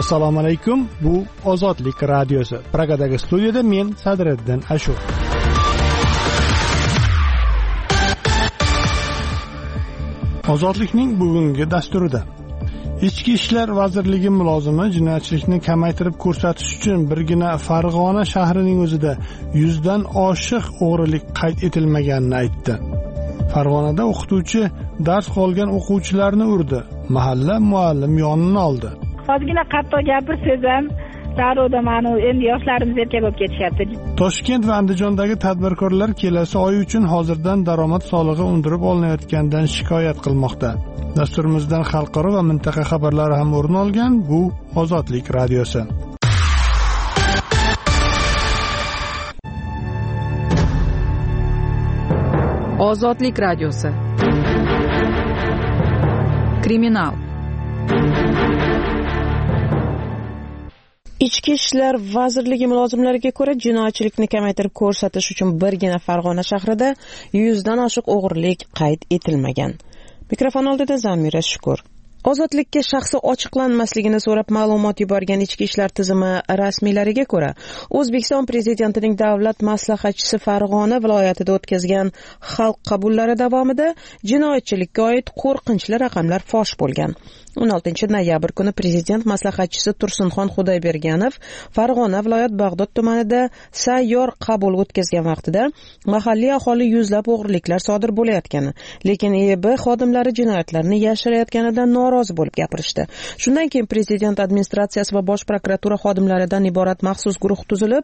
Assalomu alaykum. Bu Ozodlik radiosi. Pragadagi studiyada men Sadriddin Ashur. Ozodlikning bugungi dasturida Ichki ishlar vazirligi mulozimi jinoyatchilikni kamaytirib ko'rsatish uchun birgina Farg'ona shahrining o'zida 100 dan oshiq o'g'rilik qayd etilmaganini aytdi. Farg'onada o'qituvchi dars qolgan o'quvchilarni urdi. Mahalla muallim yonini oldi. Ozgina qattiq gapirsangiz ham darrov mana endi yoshlarimiz erkak bo'lib ketishyapti. Toshkent va Andijondagi tadbirkorlar kelasi oy uchun hozirdan daromad solig'i undirib olinayotganidan shikoyat qilmoqda. Dasturimizdan xalqaro va mintaqa xabarlari ham o'rin olgan. Bu Ozodlik radiosi. Ozodlik radiosi. Kriminal. Ichki ishlar vazirligi mulozimlariga ko'ra, jinoyatchilikni kamaytirib ko'rsatish uchun birgina Farg'ona shahrida 100 dan oshiq o'g'rilik qayd etilmagan. Mikrofon oldida Zamira Shukur. Ozodlikka shaxsi ochiqlanmasligini so'rab ma'lumot yuborgan ichki ishlar tizimi rasmiylariga ko'ra, O'zbekiston prezidentining davlat maslahatchisi Farg'ona viloyatida o'tkazgan xalq qabullari davomida jinoyatchilikka oid qo'rqinchli raqamlar fosh bo'lgan. 16 noyabr kuni prezident maslahatchisi Tursunxon Xudoyberganov Farg'ona viloyat Bag'dod tumanida sayyor qabul o'tkazgan vaqtida mahalliy aholi yuzlab o'g'riliklar sodir bo'layotgani, lekin EB xodimlari jinoyatlarni yashirayotganidan norozi bo'lib gapirishdi. Shundan keyin prezident administratsiyasi va bosh prokuratura xodimlaridan iborat maxsus guruh tuzilib,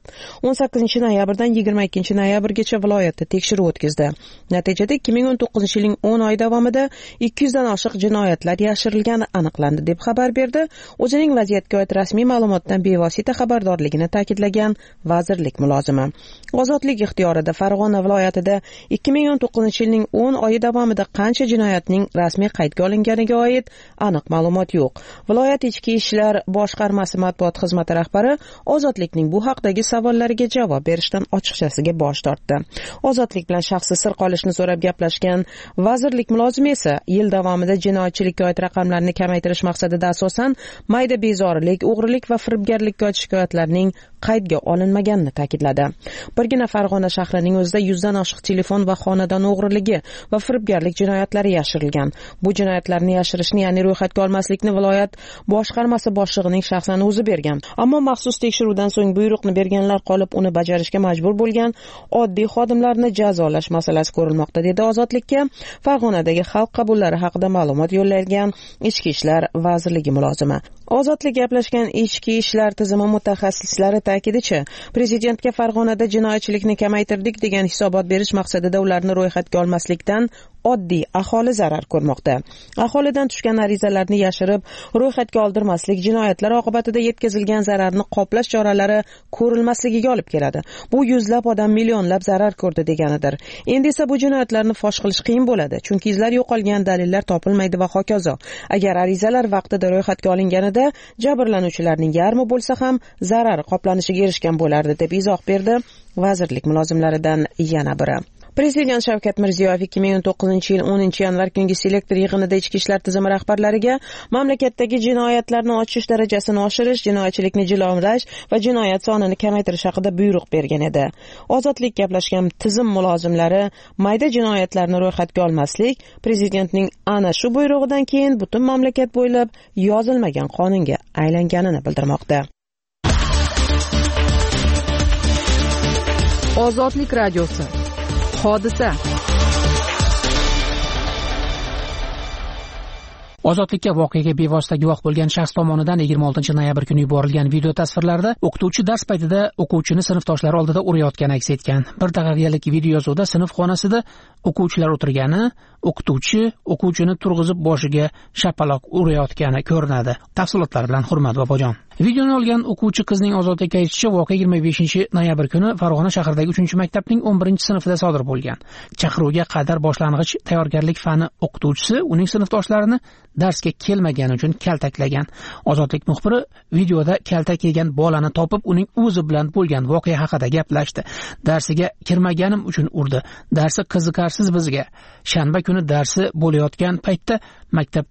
18 noyabrdan 22 noyabrgacha viloyatda tekshiruv o'tkazdi. Natijada 2019-yilning 10 oy davomida 200 dan oshiq jinoyatlar yashirilgani aniqlandi deb xabar berdi. O'zining vaziyatga oid rasmiy ma'lumotdan bevosita xabardorligini ta'kidlagan vazirlik mulozimi. Ozodlik ixtiyorida Farg'ona viloyatida 2019-yilning 10 oyi davomida qancha jinoyatning rasmiy qaydga olinganiga oid aniq ma'lumot yo'q. Viloyat ichki ishlar boshqarmasi matbuot xizmati rahbari Ozodlikning bu haqdagi savollariga javob berishdan ochiqchasiga bosh tortdi. Ozodlik bilan shaxsiy sir qolishni so'rab gaplashgan vazirlik mulozimi esa yil davomida jinoyatchilikka oid raqamlarni kamaytirish maqsadida asosan mayda bezorilik, o'g'rilik va firibgarlikka oid shikoyatlarning qaydga olinmaganini ta'kidladi. Birgina Farg'ona shahrining o'zida 100 dan oshiq telefon va xonadon o'g'riligi va firibgarlik jinoyatlari yashirilgan. Bu jinoyatlarni yashirishni, ya'ni ro'yxatga olmaslikni viloyat boshqarmasi boshlig'ining shaxsan o'zi bergan. Ammo maxsus tekshiruvdan so'ng buyruqni berganlar qolib, uni bajarishga majbur bo'lgan oddiy xodimlarni jazolash masalasi ko'rilmoqda, dedi Ozodlikka Farg'onadagi xalq qabullari haqida ma'lumot yo'llagan Ichki ishlar vazirligi mulozimi. Ozodlik gaplashgan ichki ishlar tizimi mutaxassislari ta'kidicha, prezidentga Farg'onada jinoyatchilikni kamaytirdik degan hisobot berish maqsadida ularni ro'yxatga olmaslikdan oddiy aholi zarar ko'rmoqda. Aholidan tushgan arizalarni yashirib, ro'yxatga oldirmaslik jinoyatlar oqibatida yetkazilgan zararni qoplash choralari ko'rilmasligiga olib keladi. Bu yuzlab odam millionlab zarar ko'rdi deganidir. Endi esa bu jinoyatlarni fosh qilish qiyin bo'ladi, chunki izlar yo'qolgan, dalillar topilmaydi va hokazo. Agar arizalar vaqtida ro'yxatga olinganida jabrlanuvchilarning yarmi bo'lsa ham zarar qoplanishiga erishgan bo'lardi, deb izoh berdi vazirlik mulozimlaridan yana biri. Prezident Shavkat Mirziyoyev 2019-yil 10-yanvar kungi selektor yig'inida ichki ishlar tizimi rahbarlariga mamlakatdagi jinoyatlarni ochish darajasini oshirish, jinoyatchilikni jilovlash va jinoyat sonini kamaytirish haqida buyruq bergan edi. Ozodlik gaplashgan tizim mulozimlari mayda jinoyatlarni ro'yxatga olmaslik prezidentning ana shu buyrug'idan keyin butun mamlakat bo'ylab yozilmagan qonunga aylanganini bildirmoqda. Ozodlik radiosi. Hodisa. Ozodlikka voqeaga bevosita guvoh bo'lgan shaxs tomonidan 26 noyabr kuni yuborilgan video tasvirlarda o'qituvchi dars paytida o'quvchini sinfdoshlari oldida urayotgani aks etgan. Bir daqiqalik video yozuvda sinf xonasida o'quvchilar o'tirgani, o'quvchini turg'izib boshiga shapaloq urayotgani ko'rinadi. Tafsilotlar bilan Hurmat Bobojon. Videoni olgan o'quvchi qizning Ozodlikka aytishicha, voqea 25 noyabr kuni Farg'ona shahridagi 3-maktabning 11-sinfida sodir bo'lgan. Chaqiruvga qadar boshlang'ich tayyorgarlik fani o'qituvchisi uning sinfdoshlarini darsga kelmagani uchun kaltaklagan. Ozodlik muxbiri videoda kaltak yegan bolani topib, uning o'zi bilan bo'lgan voqea haqida gaplashdi. Darsiga kirmaganim uchun urdi. Darsi qiziqarsiz bizga. Shanba kuni darsi bo'layotgan paytda maktabda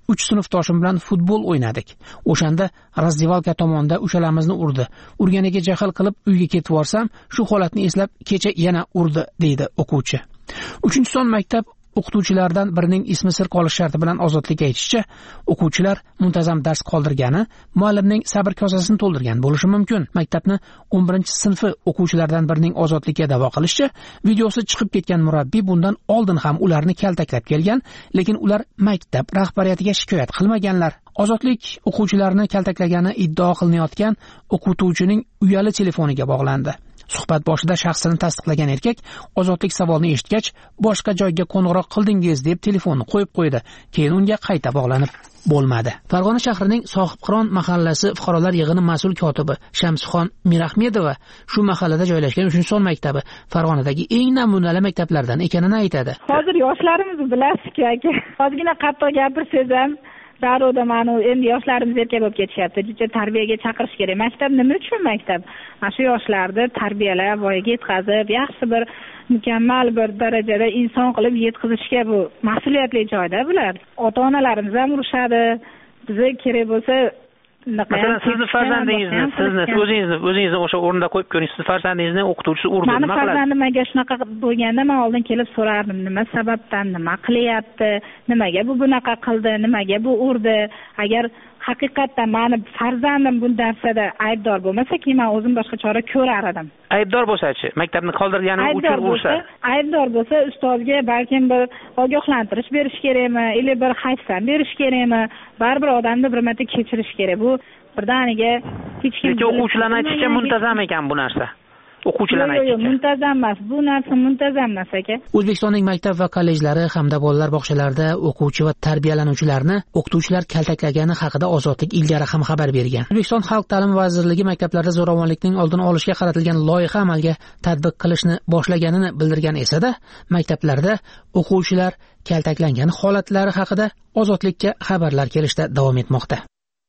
3 sinfdoshim bilan futbol o'ynadik. O'shanda razdevalka tomonda o'shalamizni urdi. Urganiga jahl qilib uyga ketib borsam, shu holatni eslab kecha yana urdi, deydi o'quvchi. 3-son maktab o'qituvchilaridan birining ismi sir qolish sharti bilan Ozodlik aytishicha, o'quvchilar muntazam dars qoldirgani, muallimning sabr kosasini to'ldirgan bo'lishi mumkin. Maktabni 11-sinfi o'quvchilaridan birining Ozodlikka da'vo qilishicha, videosi chiqib ketgan murabbiy bundan oldin ham ularni kaltaklab kelgan, lekin ular maktab rahbariyatiga shikoyat qilmaganlar. Ozodlik o'quvchilarni kaltaklagani iddao qilinayotgan o'qituvchining uyali telefoniga bog'landi. Suhbat boshida shaxsini tasdiqlagan erkak Ozodlik savolni eshitgach, boshqa joyga qo'ng'iroq qildingiz deb telefonni qo'yib qo'ydi. Keyin unga qayta bog'lanib bo'lmadi. Farg'ona shahrining Sohibqiron mahallasi fuqarolar yig'ini mas'ul kotibi Shamsixon Mirahmedova shu mahallada joylashgan 3-son maktabi Farg'onadagi eng namunali maktablardan ekanini aytadi. Hozir yoshlarimiz bilasiz-ku aka. Ozgina qattiq gapirsangiz ham darrov mana endi yoshlarimiz erkak bo'lib ketishyapti. Juda tarbiyaga chaqirish kerak. Maktab nima uchun maktab? Mana shu yoshlarni tarbiyalab, voyaga yetkazib, yaxshi bir mukammal bir darajada inson qilib yetkazishga bu mas'uliyatli joyda bular. Ota-onalarimiz ham urushadi. Bizga kerak bo'lsa masalan sizni farzandingizni, o'zingizni o'sha o'rinda qo'yib ko'ring. Siz farzandingizni o'qituvchisi urdi, nima qiladi? Meni farzandimga shunaqa bo'lganda men oldin kelib so'rardim, nima sababdan, nima qilyapti, nimaga bu bunaqa qildi, nimaga bu urdi. Agar haqiqatdan meni farzandim bu narsada aybdor bo'lmasa, keyin men o'zim boshqa chora ko'rar edim. Aybdor bo'lsa-chi, maktabni qoldirgani uchun ursa? Aybdor bo'lsa, ustozga balkim bir ogohlantirish berish kerakmi, yoki bir hayfsan berish kerakmi? Baribir odamni bir marta kechirish kerak. Bu birdaniga hech kim o'quvchilarning aytishicha muntazam ekan bu narsa. O'quvchilar aytishicha. Yo'q, muntazam emas. Bu narsa muntazam emas aka. O'zbekistonning maktab va kollejlari hamda bolalar bog'chalarida o'quvchi va tarbiyalanuvchilarni o'qituvchilar kaltaklagani haqida Ozodlik ilgari ham xabar bergan. O'zbekiston Xalq ta'limi vazirligi maktablarda zo'ravonlikning oldini olishga qaratilgan loyiha amalga tatbiq qilishni boshlaganini bildirgan esa-da, maktablarda o'quvchilar kaltaklangan holatlari haqida Ozodlikka xabarlar kelishda davom etmoqda.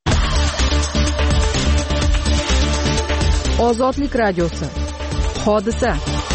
Ozodlik radiosi. Hodisa.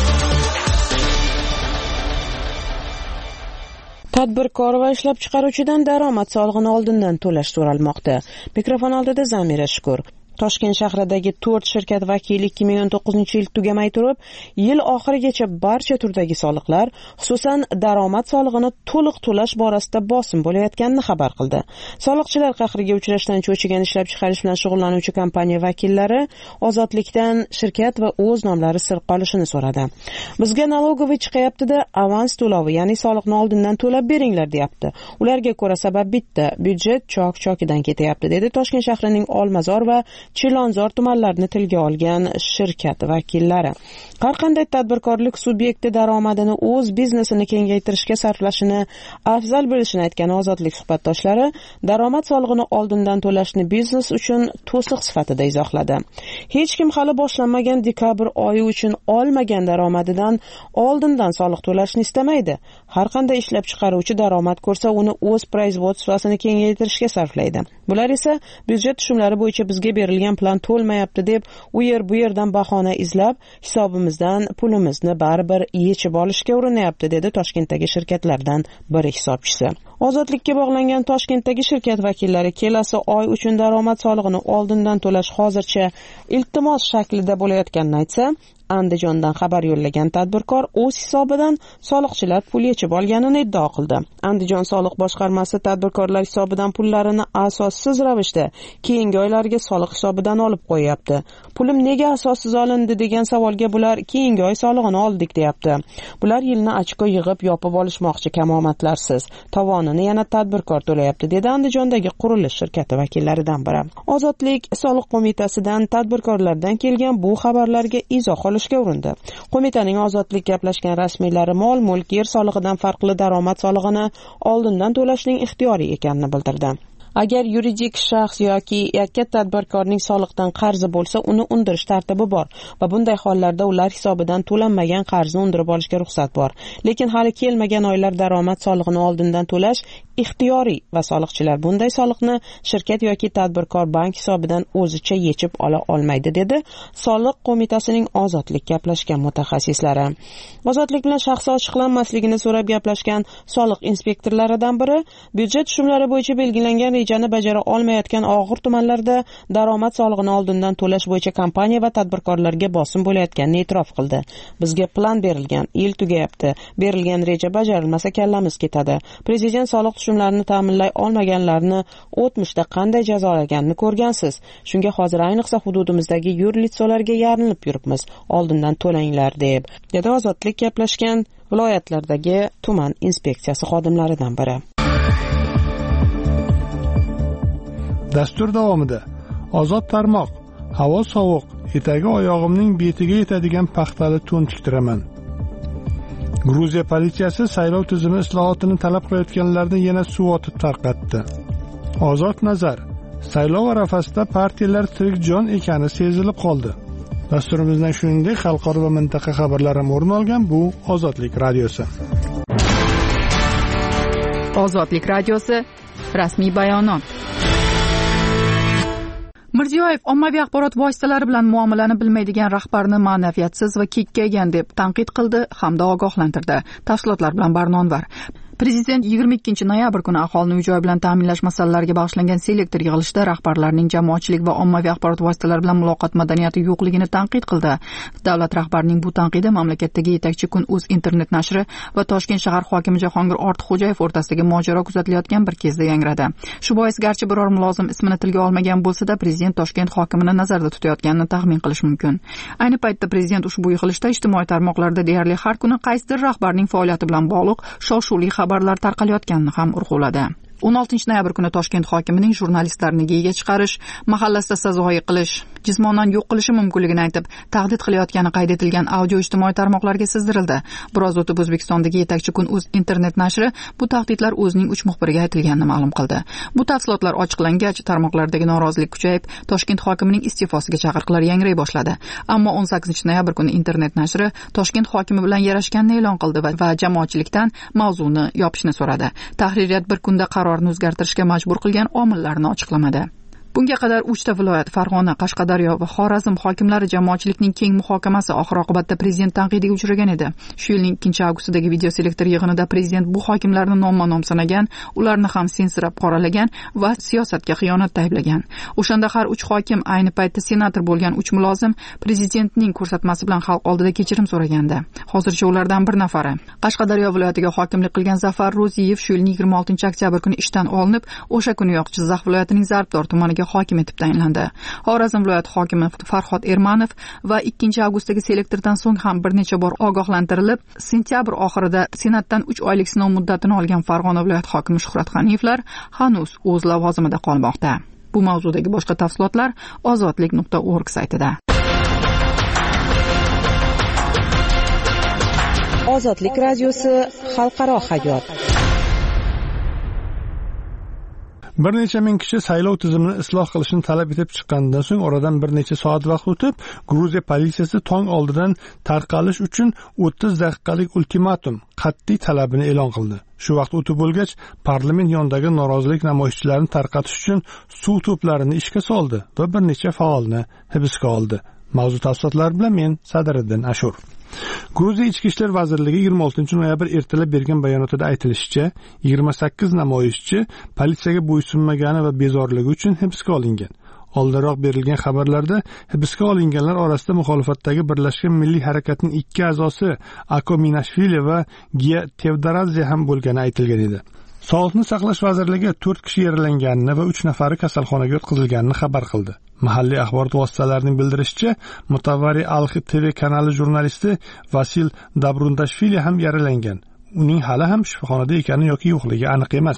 Tadbirkor va ishlab chiqaruvchidan daromad solig'ini oldindan to'lash so'ralmoqda. Mikrofon oldida Zamira Shukur. Toshkent shahridagi 4 shirkat vakili 2019-yil tugamay turib, yil oxirigacha barcha turdagi soliqlar, xususan daromad solig'ini to'liq to'lash borasida bosim bo'layotganini xabar qildi. Soliqchilar qahriga uchrashdan cho'chigan ishlab chiqarish bilan shug'ullanuvchi kompaniya vakillari Ozodlikdan shirkat va o'z nomlari sir qolishini so'radi. Bizga налоговый chiqayapti-da, avans to'lovi, ya'ni soliqni oldindan to'lab beringlar, deyapti. Ularga ko'ra sabab bitta, byudjet chok-chokidan ketyapti, dedi Toshkent shahrining Olmazor va Chilonzor tumanlarini tilga olgan shirkat vakillari. Har qanday tadbirkorlik subyekti daromadini o'z biznesini kengaytirishga sarflashini afzal bilishini aytgan Ozodlik suhbatdoshlari daromad solig'ini oldindan to'lashni biznes uchun to'siq sifatida izohladi. Hech kim hali boshlanmagan dekabr oyi uchun olmagan daromadidan oldindan soliq to'lashni istamaydi. Har qanday ishlab chiqaruvchi daromad ko'rsa, uni o'z производствосini kengaytirishga sarflaydi. Bular esa byudjet tushumlari bo'yicha bizga berilgan plan to'lmayapti deb u yer bu yerdan bahona izlab, hisobimizdan pulimizni baribir yechib olishga urinyapti, dedi Toshkentdagi shirkatlardan biri hisobchisi. Ozodlikka bog'langan Toshkentdagi shirkat vakillari kelasi oy uchun daromad solig'ini oldindan to'lash hozircha iltimos shaklida bo'layotganini aytsa, Andijondan xabar yo'llagan tadbirkor o'z hisobidan soliqchilar pul yechib olganini iddao qildi. Andijon soliq boshqarmasi tadbirkorlar hisobidan pullarini asossiz ravishda keyingi oylarga soliq hisobidan olib qo'yapti. Pulim nega asossiz olindi degan savolga bular keyingi oy solig'ini oldik, deyapti. Bular yilni ochko yig'ib yopib olishmoqchi, kamomatlarsiz. Tovonini yana tadbirkor to'layapti, dedi Andijondagi qurilish shirkati vakillaridan biri. Ozodlik soliq qo'mitasidan tadbirkorlardan kelgan bu xabarlarga izoh olishga urindi. Qo'mitaning Ozodlik gaplashgan rasmiylari mol-mulk, yer solig'idan farqli daromad solig'ini oldindan to'lashning ixtiyoriy ekanini bildirdi. Agar yuridik shaxs yoki yakka tadbirkorning soliqdan qarzi bo'lsa, uni undirish tartibi bor va bunday hollarda ular hisobidan to'lanmagan qarzni undirib olishga ruxsat bor. Lekin hali kelmagan oylar daromad solig'ini oldindan to'lash ixtiyoriy va soliqchilar bunday soliqni shirkat yoki tadbirkor bank hisobidan o'zicha yechib ola olmaydi, dedi Soliq qo'mitasining Ozodlik gaplashgan mutaxassislari. Ozodlik bilan shaxsi ochiqlanmasligini so'rab gaplashgan soliq inspektorlaridan biri byudjet tushumlari bo'yicha belgilangan rejani bajara olmayotgan og'ir tumanlarda daromad solig'ini oldindan to'lash bo'yicha kompaniya va tadbirkorlarga bosim bo'layotganini e'tirof qildi. Bizga plan berilgan, yil tugayapti, berilgan reja bajarilmasa kallamiz ketadi. Prezident soliq tushumlarini ta'minlay olmaganlarni o'tmishda qanday jazolaganini ko'rgansiz. Shunga hozir ayniqsa hududimizdagi yurlitsolarga yarinib yuribmiz. Oldindan to'langlar deb. Dedi Ozodlik gaplashgan viloyatlardagi tuman inspeksiyasi xodimlaridan biri. Dastur davomida Ozod tarmoq, havo sovuq, etagi oyog'imning betiga yetadigan paxtali to'n tiktiraman. Gruziya politsiyasi saylov tizimi islohotini talab qilayotganlarni yana suv otib tarqatdi. Ozod nazar, saylov arafasida partiyalar tirik jon ekani sezilib qoldi. Dasturimizdan shuningdek xalqaro va mintaqa xabarlari ham o'rin olgan. Bu Ozodlik radiosi. Ozodlik radiosi rasmiy bayonot. Mirziyoyev ommaviy axborot vositalari bilan muomalani bilmaydigan rahbarni ma'naviyatsiz va kekkaygan deb tanqid qildi hamda ogohlantirdi. Tafsilotlar bilan Barnonvar. Prezident 22 noyabr kuni aholini uy-joy bilan ta'minlash masalalariga bag'ishlangan selektor yig'ilishida rahbarlarning jamoatchilik va ommaviy axborot vositalari bilan muloqot madaniyati yo'qligini tanqid qildi. Davlat rahbarining bu tanqidi mamlakatdagi yetakchi Kun.uz internet nashri va Toshkent shahar hokimi Jahongir Ortiqxo'jayev o'rtasidagi mojaro kuzatilayotgan bir kezda yangradi. Shu bois garchi biror mulozim ismini tilga olmagan bo'lsa-da, prezident Toshkent hokimini nazarda tutayotganini taxmin qilish mumkin. Ayni paytda prezident ushbu yig'ilishda ijtimoiy tarmoqlarda deyarli har kuni qaysidir rahbarning faoliyati bilan bog'liq shov-shuvli xabarlar tarqalayotganini ham urg'uladi. 16 noyabr kuni Toshkent hokimining jurnalistlarni geyiga chiqarish, mahallasida sazoyi qilish, jismonan yo'q qilishi mumkinligini aytib, tahdid qilayotgani qayd etilgan audio ijtimoiy tarmoqlarga sizdirildi. Biroz o'tib O'zbekistondagi yetakchi Kun.uz internet nashri bu tahdidlar o'zining 3 muxbiriga aytilganini ma'lum qildi. Bu tafsilotlar ochiqlangach, tarmoqlardagi norozilik kuchayib, Toshkent hokimining iste'fosiga chaqiriqlar yangray boshladi. Ammo 18 noyabr kuni internet nashri Toshkent hokimi bilan yarashganini e'lon qildi va jamoatchilikdan mavzuni yopishni so'radi. Tahririyat bir kunda qarorni o'zgartirishga majbur qilgan omillarni ochiqlamadi. Bunga qadar 3 ta viloyat Farg'ona, Qashqadaryo va Xorazm hokimlari jamoatchilikning keng muhokamasi oxir-oqibatda prezident tanqidiga uchragan edi. Shu yilning 2-avgustidagi videoselektor yig'inida prezident bu hokimlarni nomma-nom sanagan, ularni ham sensirab qoralagan va siyosatga xiyonatda ayblagan. O'shanda har 3 hokim, ayni paytda senator bo'lgan 3 mulozim prezidentning ko'rsatmasi bilan xalq oldida kechirim so'ragandi. Hozircha ulardan bir nafari Qashqadaryo viloyatiga hokimlik qilgan Zafar Ro'ziyev shu yilning 26 oktyabr kuni ishdan olinib, o'sha kuniyoq Jizzax viloyatining Zarbdor tumaniga hokim etib tayinlandi. Xorazm viloyati hokimi Farhod Ermanov va 2-avgustdagi selektordan so'ng ham bir necha bor ogohlantirilib, sentyabr oxirida senatdan 3 oylik sinov muddatini olgan Farg'ona viloyati hokimi Shuhrat G'aniyevlar hanuz o'z lavozimida qolmoqda. Bu mavzudagi boshqa tafsilotlar ozodlik.org saytida. Ozodlik radiosi xalqaro hayot. Bir necha ming kishi saylov tizimini isloh qilishni talab etib chiqqanidan so'ng oradan bir necha soat vaqt o'tib, Gruziya politsiyasi tong oldidan tarqalish uchun 30 daqiqalik ultimatum, qat'iy talabini e'lon qildi. Shu vaqt o'tib bo'lgach, parlament yonidagi norozilik namoyishchilarini tarqatish uchun suv to'plarini ishga soldi va bir necha faolni hibsga oldi. Mavzu tafsilotlari bilan men Sadiriddin Ashur. Gruziya Ichki ishlar vazirligi 26 noyabr ertalab bergan bayonotida aytilishicha, 28 namoyishchi politsiyaga bo'ysunmagani va bezorligi uchun hibsga olingan. Oldinroq berilgan xabarlarda hibsga olinganlar orasida muxolifatdagi Birlashgan Milliy harakatning 2 a'zosi Ako Minashvili va Gia Tevdaradze ham bo'lgani aytilgan edi. Sog'liqni saqlash vazirligi 4 kishi yaralanganini va 3 nafari kasalxonaga yotqizilganini xabar qildi. Mahalliy axborot vositalarining bildirishicha, Mutavari Alxi TV kanali jurnalisti Vasil Dabrundashvili ham yaralangan. Uning hali ham shifoxonada ekani yoki yo'qligi aniq emas.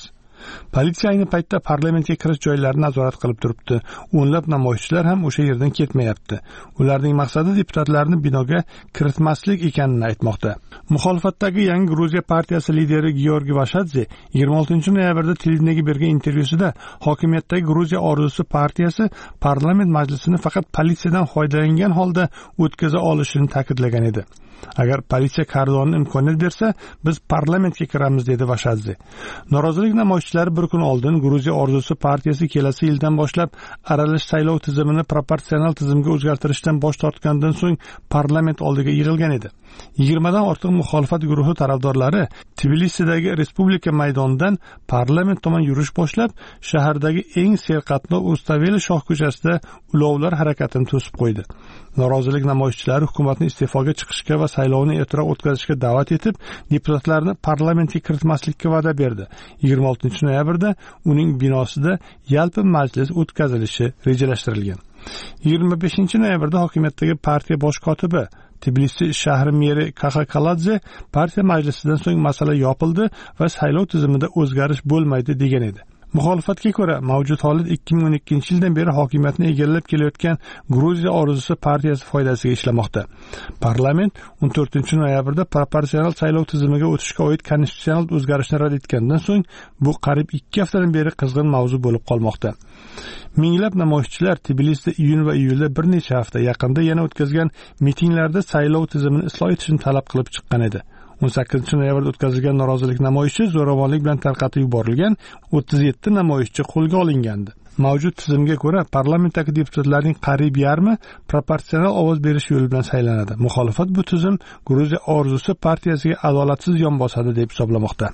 Politsiya ayni paytda parlamentga kirish joylarini nazorat qilib turibdi. O'nlab namoyishchilar ham o'sha yerdan ketmayapti. Ularning maqsadi deputatlarni binoga kiritmaslik ekanini aytmoqda. Muxolifatdagi Yangi Gruziya partiyasi lideri Georgiy Vashadze 26 noyabrda televideniyega bergan intervyusida hokimiyatdagi Gruziya orzusi partiyasi parlament majlisini faqat politsiyadan foydalangan holda o'tkaza olishini ta'kidlagan edi. Agar politsiya kordonni imkoniyat bersa, biz parlamentga kiramiz, dedi Vashadze. Norozilik namoyishchilari bir kun oldin Gruziya orzusi partiyasi kelasi yildan boshlab aralash saylov tizimini proporsional tizimga o'zgartirishdan bosh tortgandan so'ng parlament oldiga yig'ilgan edi. 20 dan ortiq muxolifat guruhi tarafdorlari Tbilisidagi Respublika maydonidan parlament tomon yurish boshlab, shahardagi eng serqatnov Ustaveli shoh ko'chasida ulovlar harakatini to'sib qo'ydi. Norozilik namoyishchilari hukumatni iste'foga chiqishga va saylovni ertaroq o'tkazishga da'vat etib, deputatlarni parlamentga kiritmaslikka va'da berdi. 26 noyabrda uning binosida yalpi majlis o'tkazilishi rejalashtirilgan. 25 noyabrda hokimiyatdagi partiya bosh kotibi Tbilisi shahri meri Kaxakaladze partiya majlisidan so'ng masala yopildi va saylov tizimida o'zgarish bo'lmaydi degan edi. Muxolifatga ko'ra, mavjud holat 2012 yildan beri hokimiyatni egallab kelayotgan Gruziya orzusi partiyasi foydasiga ishlamoqda. Parlament 14 noyabrda proporsional saylov tizimiga o'tishga oid konstitutsional o'zgarishni rad etgandan so'ng bu qariyb 2 haftadan beri qizg'in mavzu bo'lib qolmoqda. Minglab namoyishchilar Tbilisida iyun va iyulda bir necha hafta yaqinda yana o'tkazgan mitinglarda saylov tizimini isloh etishni talab qilib chiqqan edi. 18 noyabrda o'tkazilgan norozilik namoyishi zo'ravonlik bilan tarqatib yuborilgan, 37 namoyishchi qo'lga olingandi. Mavjud tizimga ko'ra, parlamentdagi deputatlarning qariyb yarmi proporsional ovoz berish yo'li bilan saylanadi. Muxolifat bu tizim Gruziya orzusi partiyasiga adolatsiz yon bosadi deb hisoblamoqda.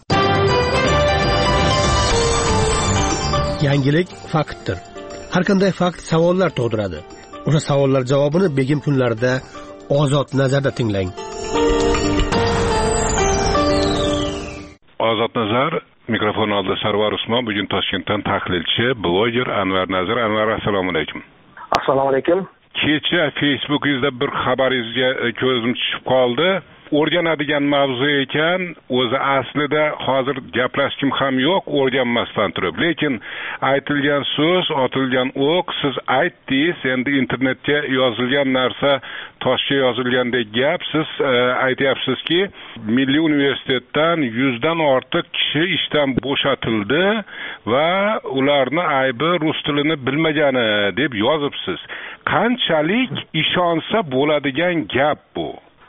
Yangilik faktdir. Har qanday fakt savollar tug'diradi. O'sha savollar javobini begim kunlarida Ozod nazarda tinglang. Ozod nazar, mikrofon oldida Sarvar Usmon, bugun Toshkentdan tahlilchi, bloger Anvar Nazir. Anvar, assalomu alaykum. Assalomu alaykum. Kecha Facebookingizda bir xabaringizga ko'zim tushib qoldi. O'rganadigan mavzu ekan, o'zi aslida hozir gaplashkim ham yo'q, o'rganmasdan turib. Lekin aytilgan so'z, otilgan o'q, siz aytdingiz, endi internetga yozilgan narsa toshga yozilgandek gap. Siz aytyapsizki, Milliy universitetdan 100 dan ortiq kishi ishdan bo'shatildi va ularni aybi rus tilini bilmagani deb yozibsiz. Qanchalik ishonsa bo'ladigan gap bu?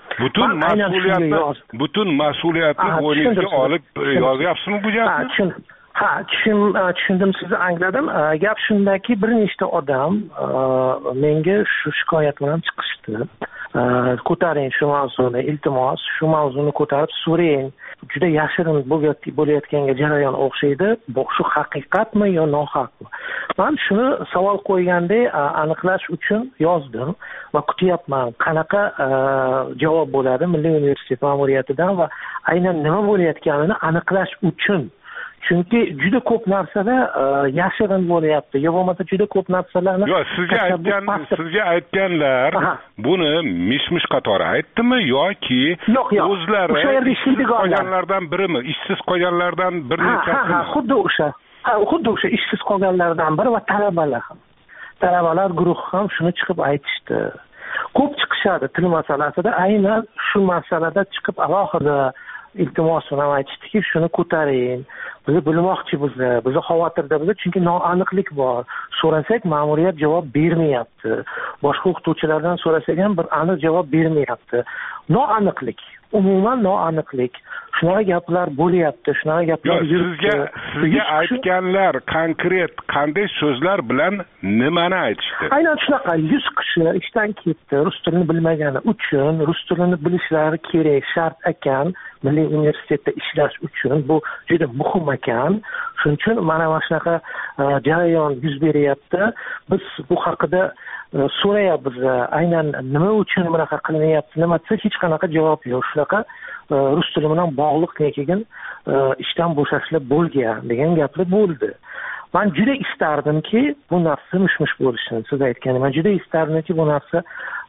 Butun mas'uliyatni bo'yningizga olib yozyapsizmi bu gapni? Tushundim, sizni angladim. Gap shundaki, bir nechta odam menga shu shikoyat bilan chiqishdi. Ko'taring shu mavzuni, iltimos, shu mavzuni ko'tarib so'rang. Juda yashirin bo'layotganga jarayon o'xshaydi. Bu shu haqiqatmi yo nohaqmi? Men shuni savol qo'yganda aniqlash uchun yozdim va kutyapman, qanaqa javob bo'ladi Milliy universitet ma'muriyatidan va aynan nima bo'layotganini aniqlash uchun. Chunki juda ko'p narsada yashirin bo'lyapti. Yo bo'lmasa juda ko'p narsalarni sizga aytganlar buni mish-mish qatori aytdimi yoki o'zlari o'sha yerda ishlaydigan qolganlardan birimi? Ishsiz qolganlardan bir nechasi? Xuddi o'sha ishsiz qolganlardan biri va talabalar ham. Talabalar guruhi ham shuni chiqib aytishdi. Ko'p chiqishadi til masalasida, aynan shu masalada chiqib alohida iltimos bilan aytishdiki, shuni ko'taring. Biz bilmoqchimiz, biz xavotirdamiz, chunki noaniqlik bor. So'rasak, ma'muriyat javob bermayapti. Boshqa o'qituvchilardan so'rasak ham bir aniq javob bermayapti. Noaniqlik, umuman noaniqlik. Shunaqa gaplar bo'lyapti, shunaqa gaplar yuribdi. Sizga aytganlar konkret qanday so'zlar bilan nimani aytishdi? Aynan shunaqa, 100 kishi ishdan ketdi, rus tilini bilmagani uchun, rus tilini bilishlari kerak, shart ekan, Milliy universitetda ishlash uchun bu juda muhim ekan. Shuning uchun mana shunaqa jarayon yuz beryapti. Biz bu haqida so'rayapmiz, aynan nima uchun bunaqa qilinyapti, nima desa hech qanaqa javob yo'q. Shunaqa rus tili bilan bog'liq lekin ishdan bo'shashlar bo'lgan degan gaplar bo'ldi. Men juda istardimki bu narsa mish-mish bo'lishini, siz aytganingiz. Men juda istardimki bu narsa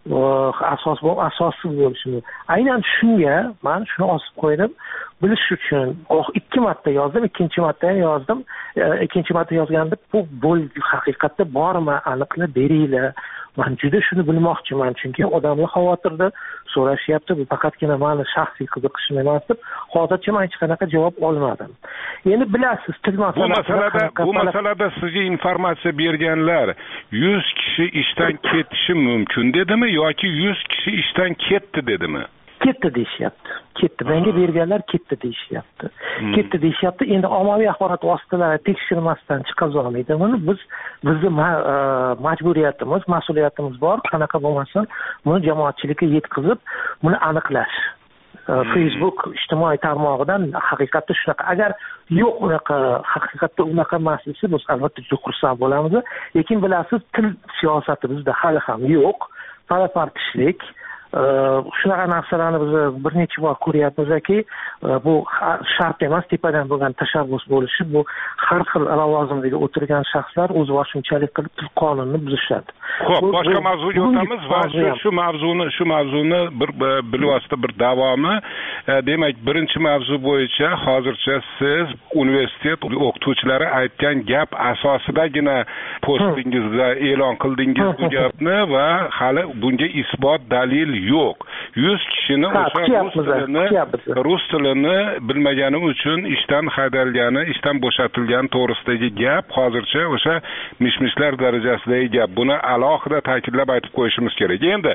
asossiz bo'lishi mumkin. Aynan shunga men shuni osib qo'ydim. Bilish uchun 2 marta yozdim, ikkinchi marta ham yozdim. Ikkinchi marta yozganda bu haqiqatda bormi, aniqlab beringlar. Men juda shuni bilmoqchiman, chunki odamlar xavotirda so'rashyapti. Bu faqatgina meni shaxsiy qiziqishim emas deb, hozircha men hech qanaqa javob olmadim. Endi bilasiz, til bu masalada sizga informatsiya berganlar 100 kishi ishdan ketishi mumkin dedimi yoki 100 kishi ishdan ketdi dedimi? Ketdi deyishyapti. Ketdi. Menga berganlar ketdi deyishyapti. Ketdi deyishyapti. Endi ommaviy axborot vositalari tekshirmasdan chiqazolmaydi. Buni bizni majburiyatimiz, mas'uliyatimiz bor. Qanaqa bo'lmasin, buni jamoatchilikka yetkazib, buni aniqlash. Facebook ijtimoiy tarmog'idan haqiqatda shunaqa, agar yo'q unaqa, haqiqatda unaqa emas desa, biz albatta juda xursand bo'lamiz. Lekin bilasiz, til siyosati bizda hali ham yo'q. Palapartishlik shunaqa narsalarni biz bir necha bor ko'ryapmizki, bu shart emas, tepadan bo'lgan tashabbus bo'lishi, bu har xil lavozimdagi o'tirgan shaxslar o'z voshinchalik qilib til qonunni buzishadi. Xo'p, boshqa mavzuga o'tamiz va shu mavzuni bir bilvosita bir davomi. Demak, birinchi mavzu bo'yicha hozircha siz universitet o'qituvchilari aytgan gap asosidagina postingizda e'lon qildingiz bu gapni va hali bunga isbot dalil yo'q. 100 kishini o'sha rus tilini bilmagani uchun ishdan haydalgani, ishdan bo'shatilgani to'g'risidagi gap hozircha o'sha mishmishlar darajasidagi gap. Buni alohida ta'kidlab aytib qo'yishimiz kerak. Endi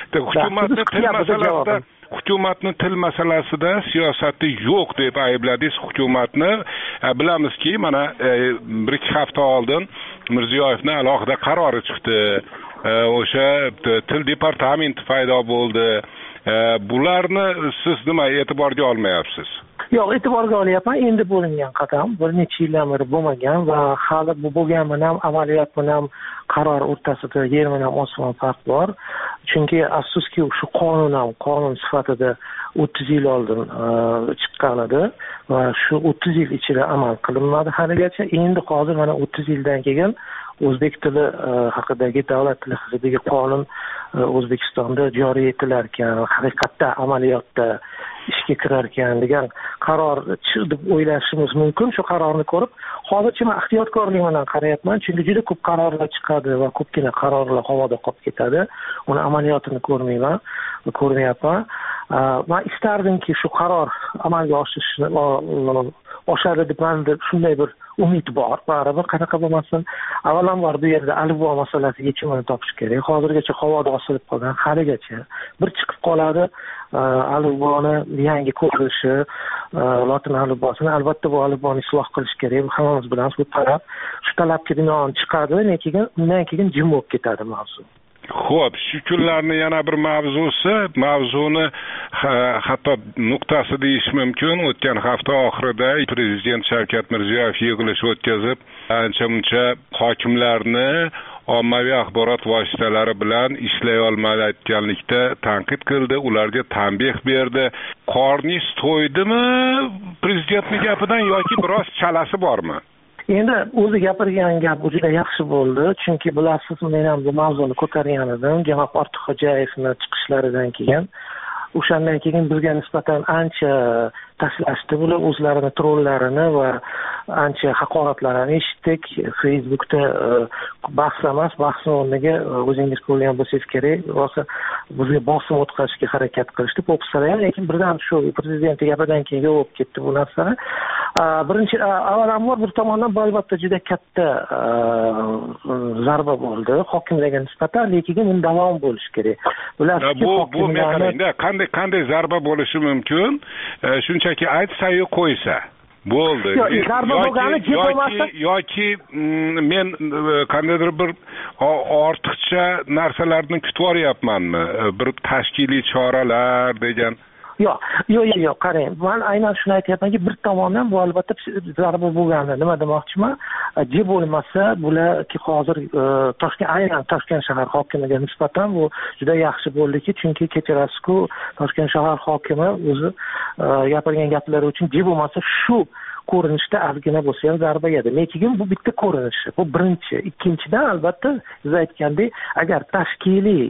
hukumatni til masalasida siyosati yo'q deb aybladingiz hukumatni. Bilamizki, mana 1-2 hafta oldin Mirziyoyevning alohida qarori chiqdi. O'sha til departamenti paydo bo'ldi. Bularni siz nima e'tiborga olmayapsiz? Yo'q, e'tiborga olyapman. Endi bo'lingan qadam bir necha yildan beri bo'lmagan va hali bu bo'lgan bilan amaliyot bilan qaror o'rtasida yer bilan osmon farq bor. Chunki afsuski shu qonun sifatida 30 yil oldin chiqqan edi va shu 30 yil ichida amal qilinmadi haligacha. Endi hozir mana 30 yildan keyin o'zbek tili haqidagi, davlat tili haqidagi qonun O'zbekistonda joriy etilar ekan, haqiqatda amaliyotda ishga kirar ekan degan qaror deb o'ylashimiz mumkin. Shu qarorni ko'rib, hozircha men ehtiyotkorlik bilan qarayapman, chunki juda ko'p qarorlar chiqadi va ko'pgina qarorlar havoda qolib ketadi. Uni amaliyotini ko'rmayapman. Men istardimki shu qaror amalga oshadi deb menda shunday bir umid bor. Baribir qanaqa bo'lmasin, avvalambor bu yerda alifbo masalasi yechimini topish kerak. Hozirgacha havoda osilib qolgan, haligacha bir chiqib qoladi. Alifboni yangi ko'rilishi, lotin alifbosini, albatta bu alifboni isloh qilish kerak. Hammamiz bilamiz, bu talab shu talabga binoan chiqadi, lekin undan keyin jim bo'lib ketadi mavzu. Xo'p, shu kunlarni yana bir mavzuni hatto nuqtasi deyish mumkin. O'tgan hafta oxirida Prezident Shavkat Mirziyoyev yig'ilish o'tkazib, ancha-muncha hokimlarni ommaviy axborot vositalari bilan ishlay olmayotganlikda tanqid qildi, ularga tanbeh berdi. Qorningiz to'ydimi prezidentning gapidan yoki biroz chalasi bormi? Endi o'zi gapirgan gap juda yaxshi bo'ldi, chunki bilasiz, men ham bu mavzuni ko'targan edim. Janob Ortiqxo'jayevning chiqishlaridan keyin, o'shandan keyin bizga nisbatan ancha tashlashdi. Bular o'zlarini trollarini va ancha haqoratlarni eshitdik. Facebookda bahs emas, bahsni o'rniga o'zingiz ko'rgan bo'lsangiz kerak, rosa bizga bosim o'tkazishga harakat qilishdi. Po'pisalar, lekin birdan shu prezident gapidan keyin yo'q ketdi bu narsa. Birinchi avvalambor bir tomondan bu albatta juda katta zarba bo'ldi hokimlarga nisbatan, lekin uni davom bo'lishi kerak. Bu mexanikda qanday zarba bo'lishi mumkin? Shunchaki aytsa-yu qo'ysa bo'ldi. Yoki men qandaydir bir ortiqcha narsalarni kutib oryapmanmi? Bir tashkiliy choralar degan. Yo'q, qarang. Men aynan shuni aytyapmanki, bir tomondan bu albatta zarba bo'lgani. Nima demoqchiman? Jib bo'lmasa, bularki hozir Toshkent shahar hokimiga nisbatan bu juda yaxshi bo'ldiki, chunki kechirasiz-ku, Toshkent shahar hokimi o'zi gapirgan gaplari uchun jib bo'lmasa shu ko'rinishda ozgina bo'lsa ham zarba yedi. Lekin bu bitta ko'rinishi. Bu birinchi. Ikkinchidan albatta siz aytgandek, agar tashkiliy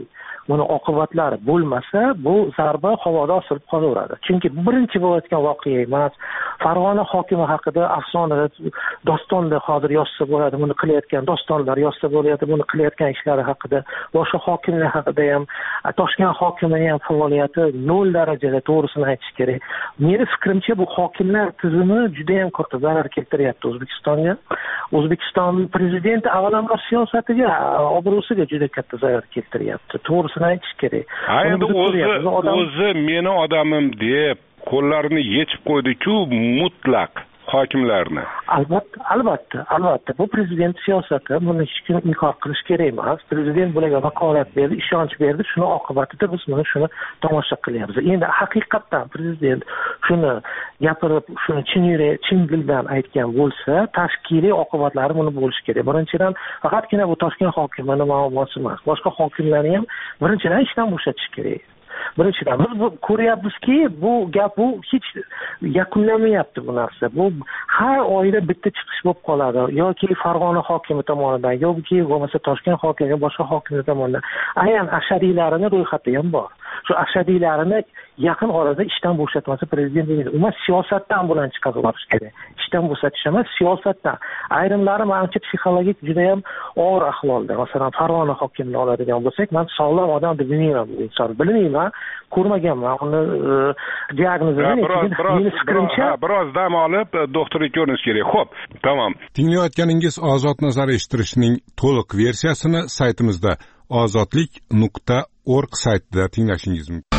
buni oqibatlari bo'lmasa, bu zarba havoda osilib qolaveradi. Chunki birinchi bo'layotgan voqea emas. Farg'ona hokimi haqida afsonada, dostonda hozir yozsa bo'ladi, buni qilayotgan dostonlar yozsa bo'ladi, buni qilayotgan ishlari haqida, boshqa hokimlar haqida ham, Toshkent hokimining ham faoliyati 0 darajada, to'g'risini aytish kerak. Meni fikrimcha bu hokimlar tizimi juda ham katta zarar keltiryapti O'zbekistonga. O'zbekiston prezidenti avvalambor siyosatiga, obro'siga juda katta zarar keltiryapti. To'g'risini aytish kerak. Endi o'zi meni odamim deb qo'llarini yechib qo'ydi-ku mutlaq hokimlarni. Albatta. Bu prezident siyosati, buni hech kim inkor qilish kerak emas. Prezident bularga vakolat berdi, ishonch berdi. Shuni oqibatida biz shuni tomosha qilyapmiz. Endi haqiqatdan prezident shuni gapirib, shuni chin dildan aytgan bo'lsa, tashkiliy oqibatlari buni bo'lishi kerak. Birinchidan, faqatgina bu Toshkent hokimining muammosi emas. Boshqa hokimlarni ham birinchidan ishdan bo'shatish kerak. Birinchidan biz ko'ryapmizki, bu hech yakunlanmayapti bu narsa. Bu har oyda bitta chiqish bo'lib qoladi. Yoki Farg'ona hokimi tomonidan, yoki bo'lmasa Toshkent hokimi, boshqa hokimlar tomonidan. Aynan ashadiylarini ro'yxati ham bor. Shu ashadiylarini yaqin orada ishdan bo'shatmasa prezident deydi. Umuman siyosatdan bilan chiqarib olish kerak. Ishdan bo'shatish emas, siyosatdan. Ayrimlari menimcha psixologik juda ham og'ir ahvolda. Masalan, Farg'ona hokimini oladigan bo'lsak, men sog'lom odam deb bilmayman bu inson. Bilmayman, ko'rmaganman uni diagnozini. Meni fikrimcha biroz dam olib doktorga ko'rinish kerak. Xo'p, tamom. Tinglayotganingiz Ozod nazar eshittirishning to'liq versiyasini saytimizda ozodlik.org saytida tinglashingiz mumkin.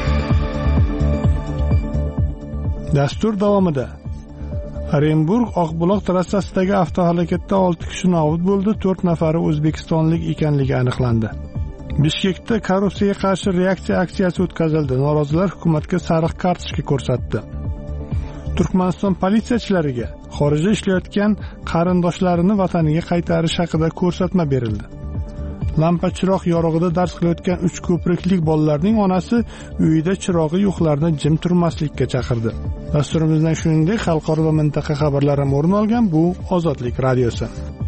Dastur davomida Orenburg-Oqbuloq trassasidagi avtohalokatda 6 kishi nobud bo'ldi, 4 nafari o'zbekistonlik ekanligi aniqlandi. Bishkekda korrupsiyaga qarshi reaksiya aksiyasi o'tkazildi. Norozilar hukumatga sariq kartochka ko'rsatdi. Turkmaniston politsiyachilariga xorijda ishlayotgan qarindoshlarini vataniga qaytarish haqida ko'rsatma berildi. Lampa chiroq yorug'ida dars qilayotgan 3 ko'priklik bolalarning onasi uyida chirog'i yo'qlarni jim turmaslikka chaqirdi. Dasturimizdan shuningdek xalqaro va mintaqa xabarlari ham o'rin olgan. Bu Ozodlik radiosi.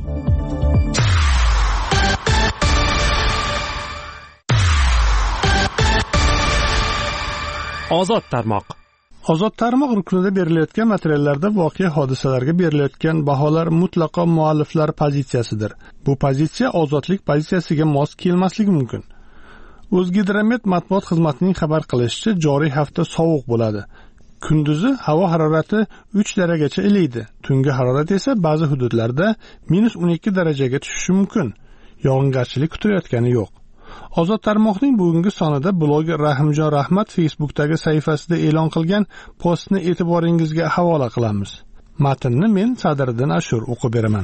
Ozod tarmoq ruknida berilayotgan materiallarda voqea hodisalarga berilayotgan baholar mutlaqo mualliflar pozitsiyasidir. Bu pozitsiya ozodlik pozitsiyasiga mos kelmasligi mumkin. O'zgidromet matbuot xizmatining xabar qilishicha, joriy hafta sovuq bo'ladi. Kunduzi havo harorati 3 darajagacha ilaydi. Tungi harorat esa ba'zi hududlarda -12 darajaga tushishi mumkin. Yog'ingarchilik kutilayotgani yo'q. Ozod tarmoqning bugungi sonida bloger Rahimjon Rahmat Facebookdagi sahifasida e'lon qilgan postni e'tiboringizga havola qilamiz. Matnni men Sadriddin Ashur o'qib beraman.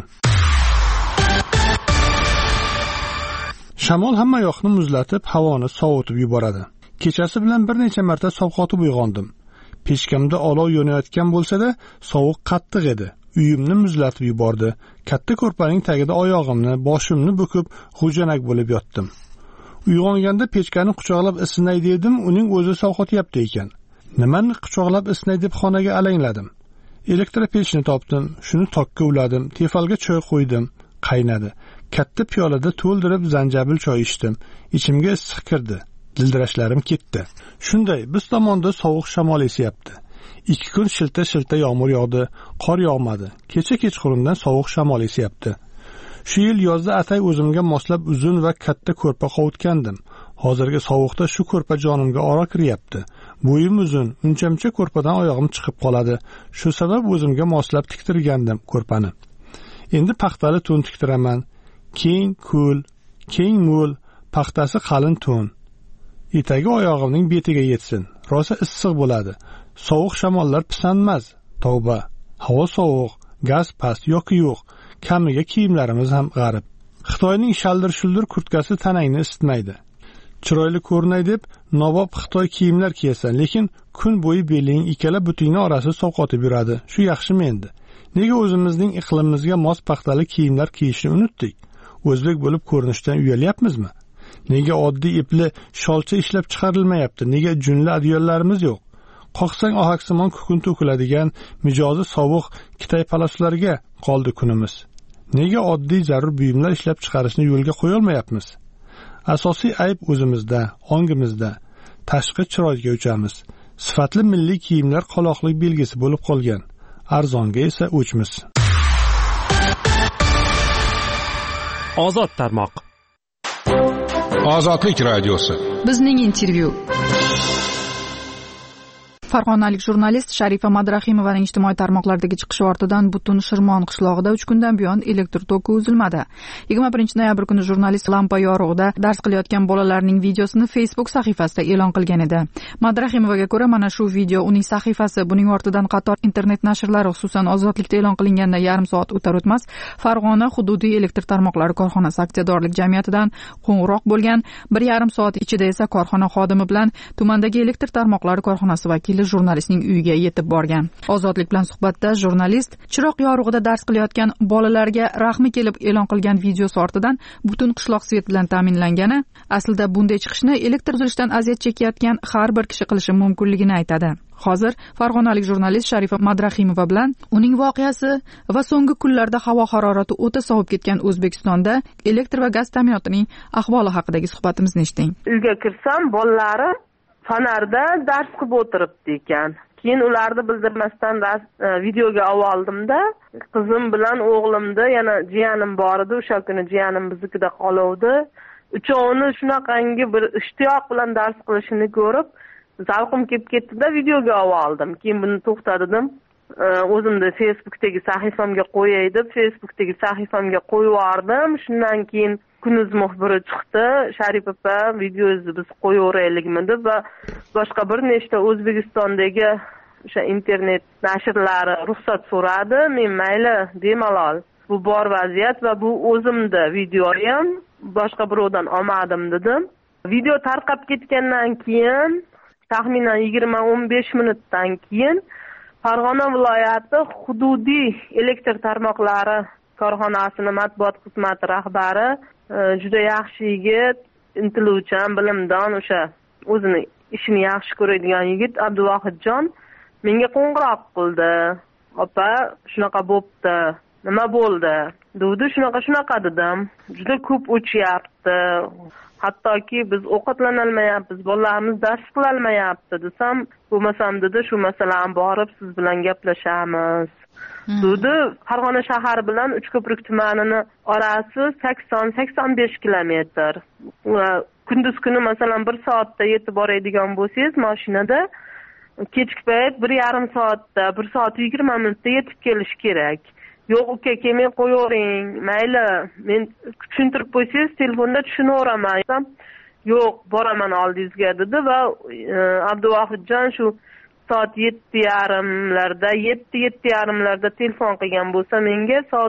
Shamol hamma yoqni muzlatib, havoni sovutib yuboradi. Kechasi bilan bir necha marta sovqotib uyg'ondim. Peshkamda olov yonayotgan bo'lsa-da, sovuq qattiq edi. Uyimni muzlatib yubordi. Katta ko'rpaning tagida oyog'imni, boshimni bukib, g'ujanak bo'lib yotdim. Uyg'onganda pechkani quchoqlab isnay dedim, uning o'zi sovqotyapti ekan. Nimani quchoqlab isnay deb xonaga alangladim. Elektropechni topdim, shuni tokka uladim, tefalga choy qo'ydim, qaynadi. Katta piyolada to'ldirib zanjabil choy ichdim. Ichimga issiq kirdi. Dildirashlarim ketdi. Shunday, biz tomonda sovuq shamol esyapti. 2 kun shilta yomg'ir yog'di, qor yog'madi. Kecha kechqurundan sovuq shamol esyapti. Shu yil yozda atay o'zimga moslab uzun va katta ko'rpa qovutgandim. Hozirgi sovuqda shu ko'rpa jonimga oro kiryapti. Bo'yim uzun, uncha-muncha ko'rpadan oyog'im chiqib qoladi. Shu sabab o'zimga moslab tiktirgandim ko'rpani. Endi paxtali to'n tiktiraman. Keng ko'l, keng mo'l, paxtasi qalin to'n. Etagi oyog'imning betiga yetsin. Rosa issiq bo'ladi. Sovuq shamollar pisandmas. Tavba. Havo sovuq, gaz past yoki yo'q. Kamiga kiyimlarimiz ham g'arib. Xitoyning shaldir-shuldir kurtkasi tanangni isitmaydi. Chiroyli ko'rinay deb nobob Xitoy kiyimlar kiyasan, lekin kun bo'yi beling ikkala butingni orasi sovqotib yuradi. Shu yaxshimi endi? Nega o'zimizning iqlimimizga mos paxtali kiyimlar kiyishni unutdik? O'zbek bo'lib ko'rinishdan uyalyapmizmi? Nega oddiy ipli sholcha ishlab chiqarilmayapti? Nega junli adyollarimiz yo'q? Qoqsang ohaksimon kukun to'kiladigan mijozi sovuq Kitay paloslarga qoldi kunimiz. Nega oddiy zarur buyumlar ishlab chiqarishni yo'lga qo'ya olmayapmiz? Asosiy ayb o'zimizda, ongimizda. Tashqi chiroyga o'chamiz. Sifatli milliy kiyimlar qoloqlik belgisi bo'lib qolgan. Arzonga esa o'chmiz. Ozod tarmoq. Ozodlik radiosi. Bizning intervyu. Farg'onalik jurnalist Sharifa Madrahimovaning ijtimoiy tarmoqlardagi chiqishi ortidan butun Shirmon qishlog'ida 3 kundan buyon elektr toki uzilmadi. 21-noyabr kuni jurnalist lampa yorug'ida dars qilayotgan bolalarning videosini Facebook sahifasida e'lon qilgan edi. Madrahimovaga ko'ra, mana shu video uning sahifasi, buning ortidan qator internet nashrlari, xususan Ozodlikda e'lon qilingandan yarim soat o'tar-o'tmas Farg'ona hududiy elektr tarmoqlari korxonasi aksiyadorlik jamiyatidan qo'ng'iroq bo'lgan. 1,5 soat ichida esa korxona xodimi bilan tumandagi elektr tarmoqlari korxonasi vakili jurnalistning uyiga yetib borgan. Ozodlik bilan suhbatda jurnalist chiroq yorug'ida dars qilayotgan bolalarga rahmi kelib e'lon qilgan videosi ortidan butun qishloq svet bilan ta'minlangani, aslida bunday chiqishni elektr uzilishidan aziyat chekayotgan har bir kishi qilishi mumkinligini aytadi. Hozir farg'onalik jurnalist Sharifa Madrahimova bilan uning voqeasi va so'nggi kunlarda havo harorati o'ta sovib ketgan O'zbekistonda elektr va gaz ta'minotining ahvoli haqidagi suhbatimizni eshiting. Uyga kirsam, bolalari fanarda dars qilib o'tiribdi ekan. Keyin ularni bildirmasdan videoga oldim-da, qizim bilan o'g'limda yana jiyanim bor edi, o'sha kuni jiyanim biznikida qoluvdi. Uchovini shunaqangi bir ishtiyoq bilan dars qilishini ko'rib, zavqim kelib ketdi-da, videoga oldim. Keyin buni to'xtatdim. O'zimda Facebookdagi sahifamga qo'yay deb, Facebookdagi sahifamga qo'yib yubordim. Shundan keyin Kunuz muxbiri chiqdi, Sharif opa videozni biz qo'yaveraylikmi deb va boshqa bir nechta O'zbekistondagi o'sha internet nashrlari ruxsat so'radi. Men mayli bemalol. Bu bor vaziyat va bu o'zimda videoyam, boshqa birovdan olmadim dedim. Video tarqab ketgandan keyin taxminan 20-15 minutdan keyin Farg'ona viloyati hududiy elektr tarmoqlari korxonasining matbuot xizmati rahbari, juda yaxshi yigit, intiluvchan, bilimdon, o'sha o'zini ishini yaxshi ko'radigan yigit Abduvohidjon menga qo'ng'iroq qildi. Opa, shunaqa bo'pti. Nima bo'ldi? Dedi, shunaqa dedim. Juda ko'p o'chyapti. Hattoki biz ovqatlana olmayapmiz, bolalarimiz dars qila olmayapti desam, bo'lmasam dedi, shu masalani borib siz bilan gaplashamiz. Dedi, Farg'ona shahar bilan Uchko'prik tumanining orasi 80-85 kilometr. Kunduz kuni masalan 1 soatda yetib boradigan bo'lsangiz mashinada, kechki payt 1,5 soatda, 1 soat 20 minutda yetib kelish kerak. Yo'q, uka, kelmay qo'yavering. Mayli, men tushuntirib qo'ysangiz telefonda tushunaveraman. Yo'q, boraman oldingizga dedi va Abduvohidjon shu soat 7:30larda telefon qilgan bo'lsa menga soat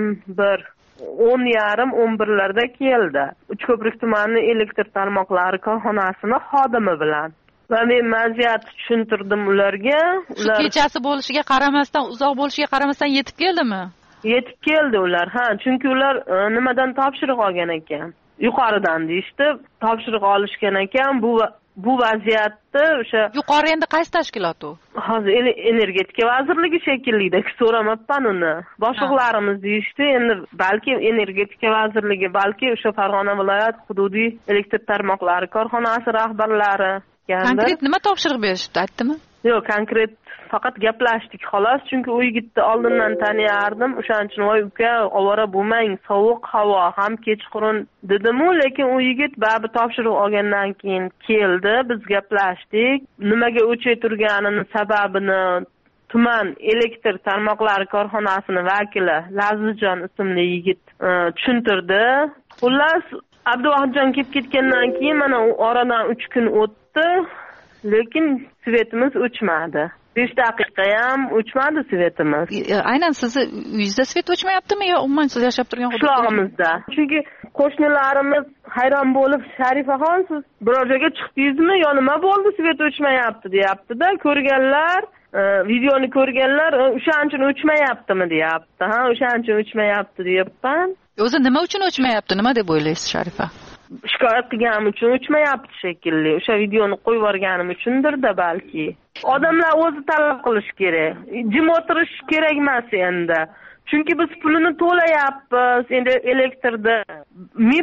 10:30-11larda keldi. Uchko'prik tumani elektr tarmoqlari korxonasining xodimi bilan. Va men vaziyatni tushuntirdim ularga. Ular kechasi bo'lishiga qaramasdan, uzoq bo'lishiga qaramasdan yetib keldimi? Yetib keldi ular. Chunki ular nimadan topshiriq olgan ekan. Yuqoridan deyishdi, topshiriq olishgan ekan. Bu vaziyatda o'sha yuqori endi qaysi tashkilot u? Hozir energetika vazirligi shekilli-da, so'ramabman uni. Boshliqlarimiz deyishdi, endi balki energetika vazirligi, balki o'sha Farg'ona viloyat hududiy elektr tarmoqlari korxonasi rahbarlari. Konkret nima topshiriq berishdi, aytdimi? Yo'q, konkret faqat gaplashdik xolos, chunki u yigitni oldindan taniyardim. O'shaning uchun voy uka, ovora bo'lmang, sovuq havo, ham kechqurun dedim-u, lekin u yigit baribir topshiriq olgandan keyin keldi, biz gaplashdik. Nimaga o'chib turganini, sababini tuman elektr tarmoqlari korxonasining vakili Lazizjon ismli yigit tushuntirdi. Xullas, Abduvohidjon kelib ketgandan keyin mana oradan 3 kun o'tdi, lekin svetimiz o'chmadi. 5 daqiqa ham o'chmadi svetimiz. Aynan sizni uyingizda svet o'chmayaptimi yo umuman siz yashab turgan qishlog'imizda? Chunki qo'shnilarimiz hayron bo'lib, Sharifaxon siz biror joyga chiqdingizmi yo nima bo'ldi svet o'chmayapti deyapti-da. Ko'rganlar, videoni ko'rganlar o'shaning uchun o'chmayaptimi deyapti. O'shaning uchun o'chmayapti deyapman. O'zi nima uchun o'chmayapti? Nima deb o'ylaysiz, Sharifa? Shikoyat qilganim uchun o'chmayapti shekilli. O'sha videoni qo'yib yuborganim uchundir-da balki. Odamlar o'zi talab qilish kerak. Jim o'tirish kerak emas endi. Chunki biz pulini to'layapmiz. Endi elektrda MIP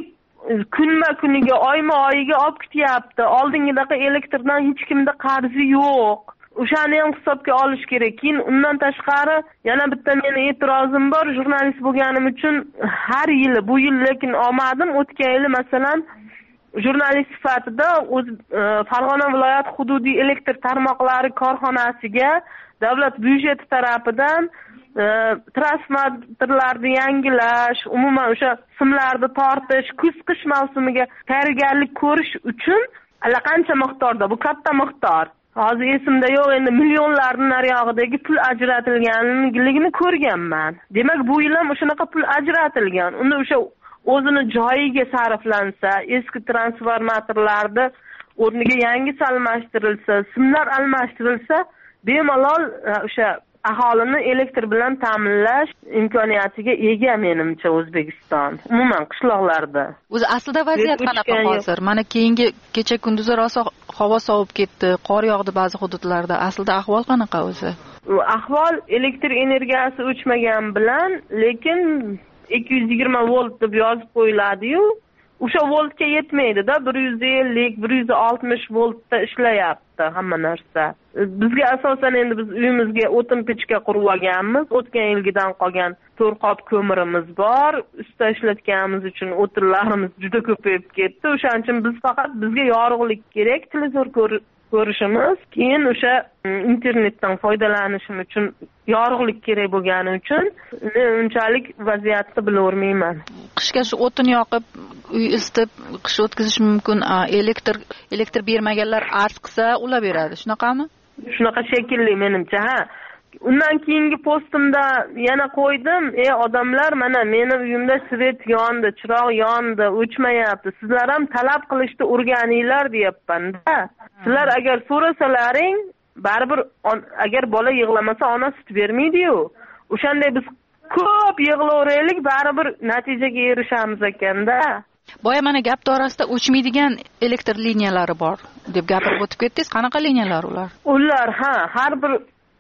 kunma kuniga, oyma oyiga olib ketyapti. Oldingidaqa elektrdan hech kimda qarzi yo'q. O'shani ham hisobga olish kerak. Keyin undan tashqari yana bitta meni e'tirozim bor. Jurnalist bo'lganim uchun har yili, bu yil lekin olmadim. O'tgan yili masalan jurnalist sifatida Farg'ona viloyat hududiy elektr tarmoqlari korxonasiga davlat byudjeti tarafidan transformatorlarni yangilash, umuman o'sha simlarni tortish, kuz-qish mavsumiga tayyorgarlik ko'rish uchun allaqancha miqdorda, bu katta miqdor. Hozir esimda yo'q, endi millionlarning nariyog'idagi pul ajratilganligini ko'rganman. Demak, bu yil ham o'shanaqa pul ajratilgan. Unda o'sha o'zini joyiga sarflansa, eski transformatorlarni o'rniga yangisi almashtirilsa, simlar almashtirilsa, bemalol o'sha aholini elektr bilan ta'minlash imkoniyatiga ega menimcha O'zbekiston. Umuman qishloqlarda. O'zi aslida vaziyat qanaqa hozir? Mana keyingi kecha kunduzi rosa havo sovib ketdi, qor yog'di ba'zi hududlarda. Aslida ahvol qanaqa o'zi? Ahvol elektr energiyasi o'chmagan bilan, lekin 220 volt deb yozib qo'yiladi-yu, o'sha voltga yetmaydi-da, 150, 160 voltda ishlayapti hamma narsa. Bizga asosan endi biz uyimizga o'tin pechka qurib olganmiz. O'tgan yilgidan qolgan 4 qop ko'mirimiz bor. Ustda ishlatganimiz uchun o'tinlarimiz juda ko'payib ketdi. O'shaning uchun biz faqat bizga yorug'lik kerak, televizor ko'rishimiz, keyin o'sha internetdan foydalanishim uchun yorug'lik kerak bo'lgani uchun men unchalik vaziyatni bilavermayman. Qishga shu o'tin yoqib, uy isitib, qish o'tkazish mumkin. Elektr bermaganlar arz qilsa ulab beradi, shunaqami? Shunaqa shekilli menimcha, ha. Undan keyingi postimda yana qo'ydim, odamlar, mana meni uyimda svet yondi, chiroq yondi, o'chmayapti. Sizlar ham talab qilishni o'rganinglar deyapman-da. Sizlar agar so'rasalaring, baribir agar bola yig'lamasa ona sut bermaydi-yu. O'shanday biz ko'p yig'laveraylik, baribir natijaga erishamiz ekanda. Boya mana gap orasida o'chmaydigan elektr liniyalari bor deb gapirib o'tib ketdingiz. Qanaqa liniyalar ular? Ular har bir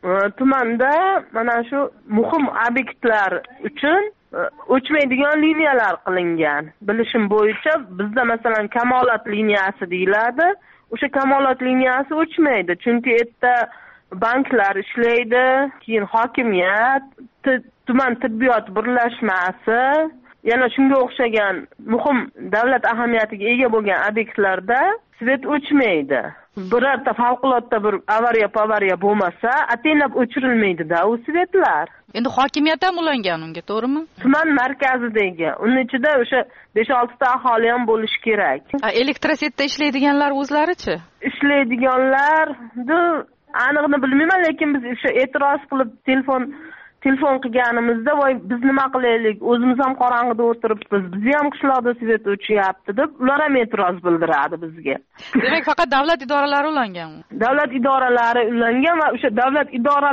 tumanda mana shu muhim obyektlar uchun o'chmaydigan liniyalar qilingan. Bilishim bo'yicha bizda masalan Kamolat liniyasi deyiladi. O'sha Kamolat liniyasi o'chmaydi, chunki yerda banklar ishlaydi, keyin hokimiyat, tuman tibbiyot birlashmasi, yana shunga o'xshagan muhim davlat ahamiyatiga ega bo'lgan obyektlarda svet o'chmaydi. Birorta favqulodda bir avariya bo'lmasa, ataylab o'chirilmaydi-da u svetlar. Endi hokimiyat ham ulangan unga, to'g'rimi? Tuman markazidagi. Uning ichida o'sha 5-6 ta aholi ham bo'lishi kerak. Elektrosetda ishlaydiganlar o'zlari-chi? Ishlaydiganlarni aniqni bilmayman, lekin biz o'sha e'tiroz qilib telefon qilganimizda, voy biz nima qilaylik, o'zimiz ham qorong'ida o'tiribmiz, bizni ham qishloqda svet o'chyapti deb ular ham e'tiroz bildiradi bizga. Demak, faqat davlat idoralari ulangan. Davlat idoralari ulangan va o'sha davlat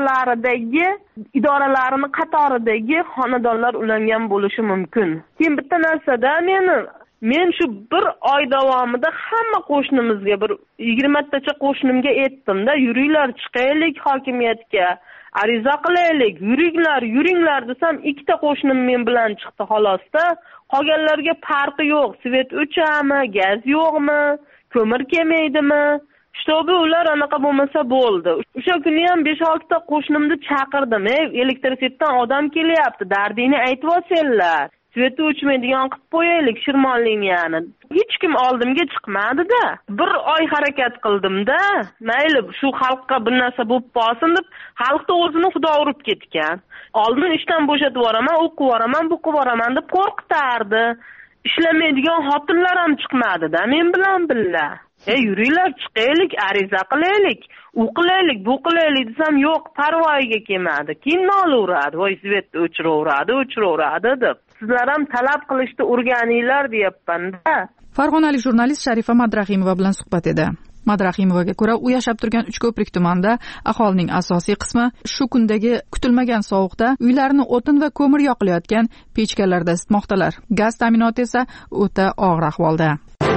idoralarini qatoridagi xonadonlar ulangan bo'lishi mumkin. Keyin bitta narsada men shu bir oy davomida hamma qo'shnimizga, bir 20 tacha qo'shnimga aytdim-da, yuringlar, chiqaylik hokimiyatga. Ariza qilaylik, yuringlar desam, 2 ta qo'shnim men bilan chiqdi xolosda. Qolganlarga farqi yo'q. Svet o'chami, gaz yo'qmi, ko'mir kelmaydimi? Shtobi ular anaqa bo'lmasa bo'ldi. O'sha kuni ham 5-6 ta qo'shnimni chaqirdim. Elektrsetdan odam kelyapti, dardingni aytib olsanglar. Svet o'chmaydigan qilib qo'yaylik Shirmon liniyani. Hech kim oldimga chiqmadi-da. Bir oy harakat qildim-da. Mayli, shu xalqqa bir narsa bo'lib qolsin deb, xalqda o'zini xudo urib ketgan. Oldin ishdan bo'shatib yuboraman, o'qib yuboraman, bu qilib yuboraman deb qo'rqitardi. Ishlamaydigan xotinlar ham chiqmadi-da men bilan birga. Yuringlar, chiqaylik, ariza qilaylik, u qilaylik, bu qilaylik desam, yo'q, parvoyiga kelmadi. Keyin nolaveradi, voy svetni o'chiraveradi deb. Sizlar ham talab qilishni o'rganinglar deyapman-da. Farg'onalik jurnalist Sharifa Madrahimova bilan suhbat edi. Madrahimovaga ko'ra, u yashab turgan Uchko'prik tumanida aholining asosiy qismi shu kundagi kutilmagan sovuqda uylarini o'tin va ko'mir yoqilayotgan pechkalarda isitmoqdalar. Gaz ta'minoti esa o'ta og'ir ahvolda.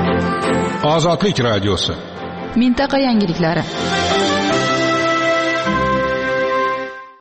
Ozodlik radiosi. Mintaqa yangiliklari.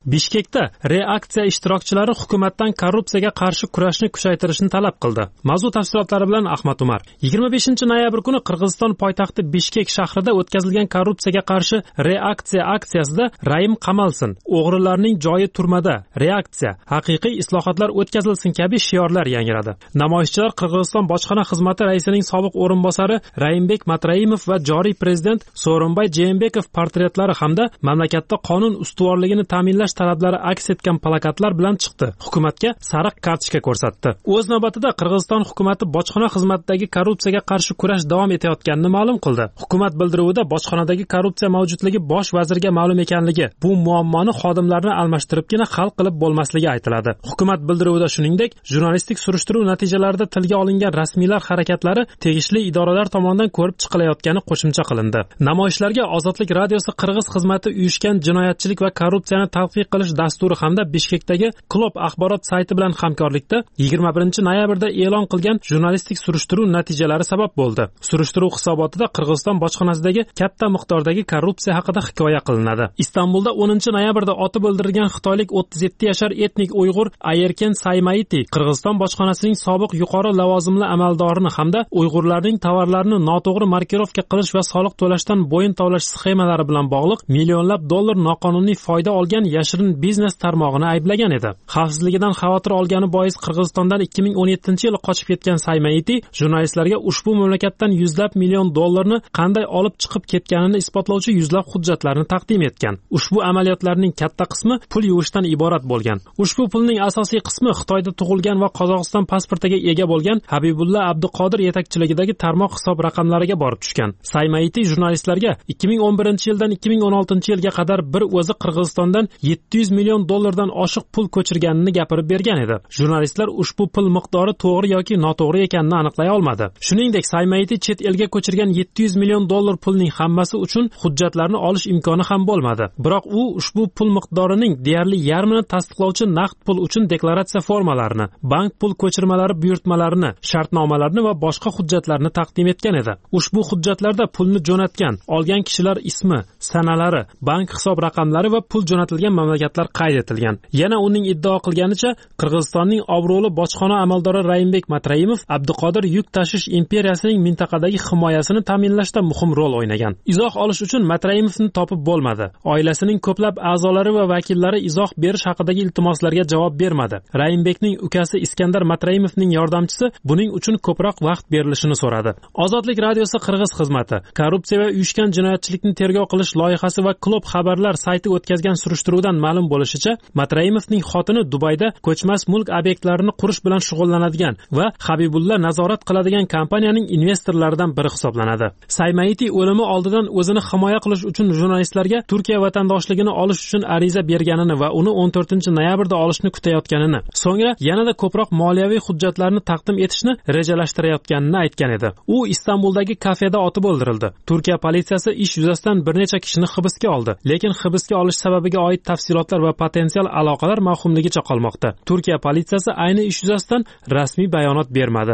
Bishkekda reaksiya ishtirokchilari hukumatdan korrupsiyaga qarshi kurashni kuchaytirishni talab qildi. Mavzu tafsilotlari bilan Ahmad Umar. 25-noyabr kuni Qirg'iziston poytaxti Bishkek shahrida o'tkazilgan korrupsiyaga qarshi reaksiya aksiyasida Raim qamalsin, o'g'rilarning joyi turmada, reaksiya, haqiqiy islohotlar o'tkazilsin kabi shiorlar yangradi. Namoyishchilar Qirg'iziston bojxona xizmati raisining sobiq o'rinbosari Raimbek Matraimov va joriy prezident Sooronbay Jeenbekov portretlari hamda mamlakatda qonun ustuvorligini ta'minlash talablari aks etgan plakatlar bilan chiqdi. Hukumatga sariq kartochka ko'rsatdi. O'z navbatida Qirg'iziston hukumati bojxona xizmatidagi korrupsiyaga qarshi kurash davom etayotganini ma'lum qildi. Hukumat bildiruvida bojxonadagi korrupsiya mavjudligi bosh vazirga ma'lum ekanligi, bu muammoni xodimlarni almashtiribgina hal qilib bo'lmasligi aytiladi. Hukumat bildiruvida shuningdek, jurnalistik surishtiruv natijalarida tilga olingan rasmiylar harakatlari tegishli idoralar tomonidan ko'rib chiqilayotgani qo'shimcha qilindi. Namoyishlarga Ozodlik radiosi Qirg'iz xizmati uyushgan jinoyatchilik va korrupsiyani tadqiq qilish dasturi hamda Bishkekdagi Klub axborot sayti bilan hamkorlikda 21-noyabrda e'lon qilgan jurnalistik surishtiruv natijalari sabab bo'ldi. Surishtiruv hisobotida Qirg'iziston bojxonasidagi katta miqdordagi korrupsiya haqida hikoya qilinadi. Istanbulda 10-noyabrda otib o'ldirilgan xitoylik 37 yashar etnik Uyg'ur Ayerken Saymaiti Qirg'iziston bojxonasining sobiq yuqori lavozimli amaldorini hamda Uyg'urlarning tovarlarini noto'g'ri markirovka qilish va soliq to'lashdan bo'yin tovlash sxemalari bilan bog'liq millionlab dollar noqonuniy foyda olgan yashirin biznes tarmog'ini ayblagan edi. Xavfsizligidan xavotir olgani bois Qirg'izistondan 2017-yili qochib ketgan Saymaiti jurnalistlarga ushbu mamlakatdan yuzlab million dollarni qanday olib chiqib ketganini isbotlovchi yuzlab hujjatlarni taqdim etgan. Ushbu amaliyotlarning katta qismi pul yuvishdan iborat bo'lgan. Ushbu pulning asosiy qismi Xitoyda tug'ilgan va Qozog'iston pasportiga ega bo'lgan Habibulla Abduqodir yetakchiligidagi tarmoq hisob raqamlariga borib tushgan. Saymaiti jurnalistlarga 2011-yildan 2016-yilga qadar bir o'zi Qirg'izistondan 700 million dollardan oshiq pul ko'chirganini gapirib bergan edi. Jurnalistlar ushbu pul miqdori to'g'ri yoki noto'g'ri ekanini aniqlay olmadi. Shuningdek, Saymaiti chet elga ko'chirgan 700 million dollar pulning hammasi uchun hujjatlarni olish imkoni ham bo'lmadi. Biroq u ushbu pul miqdorining deyarli yarmini tasdiqlovchi naqd pul uchun deklaratsiya formalarini, bank pul ko'chirmalari buyurtmalarini, shartnomalarni va boshqa hujjatlarni taqdim etgan edi. Ushbu hujjatlarda pulni jo'natgan, olgan kishilar ismi, sanalari, bank hisob raqamlari va pul jo'natilgan mamlakatlar qayd etilgan. Yana uning iddao qilganicha, Qirg'izistonning obro'li bojxona amaldori Raimbek Matraimov Abduqodir yuk tashish imperiyasining mintaqadagi himoyasini ta'minlashda muhim rol o'ynagan. Izoh olish uchun Matraimovni topib bo'lmadi. Oilasining ko'plab a'zolari va vakillari izoh berish haqidagi iltimoslarga javob bermadi. Raimbekning ukasi Iskandar Matraimovning yordamchisi buning uchun ko'proq vaqt berilishini so'radi. Ozodlik radiosi Qirg'iz xizmati korrupsiya va uyushgan jinoyatchilikni tergov qilish loyihasi va Klub xabarlar sayti o'tkazgan surishtiruvdan ma'lum bo'lishicha, Matraimovning xotini Dubayda ko'chmas mulk obyektlarini qurish bilan shug'ullanadigan va Habibulla nazorat qiladigan kompaniyaning investorlaridan biri hisoblanadi. Saymaiti o'limi oldidan o'zini himoya qilish uchun jurnalistlarga Turkiya vatandoshligini olish uchun ariza berganini va uni 14-noyabrda olishni kutayotganini, so'ngra yanada ko'proq moliyaviy hujjatlarni taqdim etishni rejalashtirayotganini aytgan edi. U Istanbuldagi kafeda otib o'ldirildi. Turkiya politsiyasi ish yuzasidan bir necha kishini hibsga oldi, lekin hibsga olish sababiga oid tafsilotlar va potensial aloqalar mavhumligicha qolmoqda. Turkiya politsiyasi ayni ish yuzasidan rasmiy bayonot bermadi.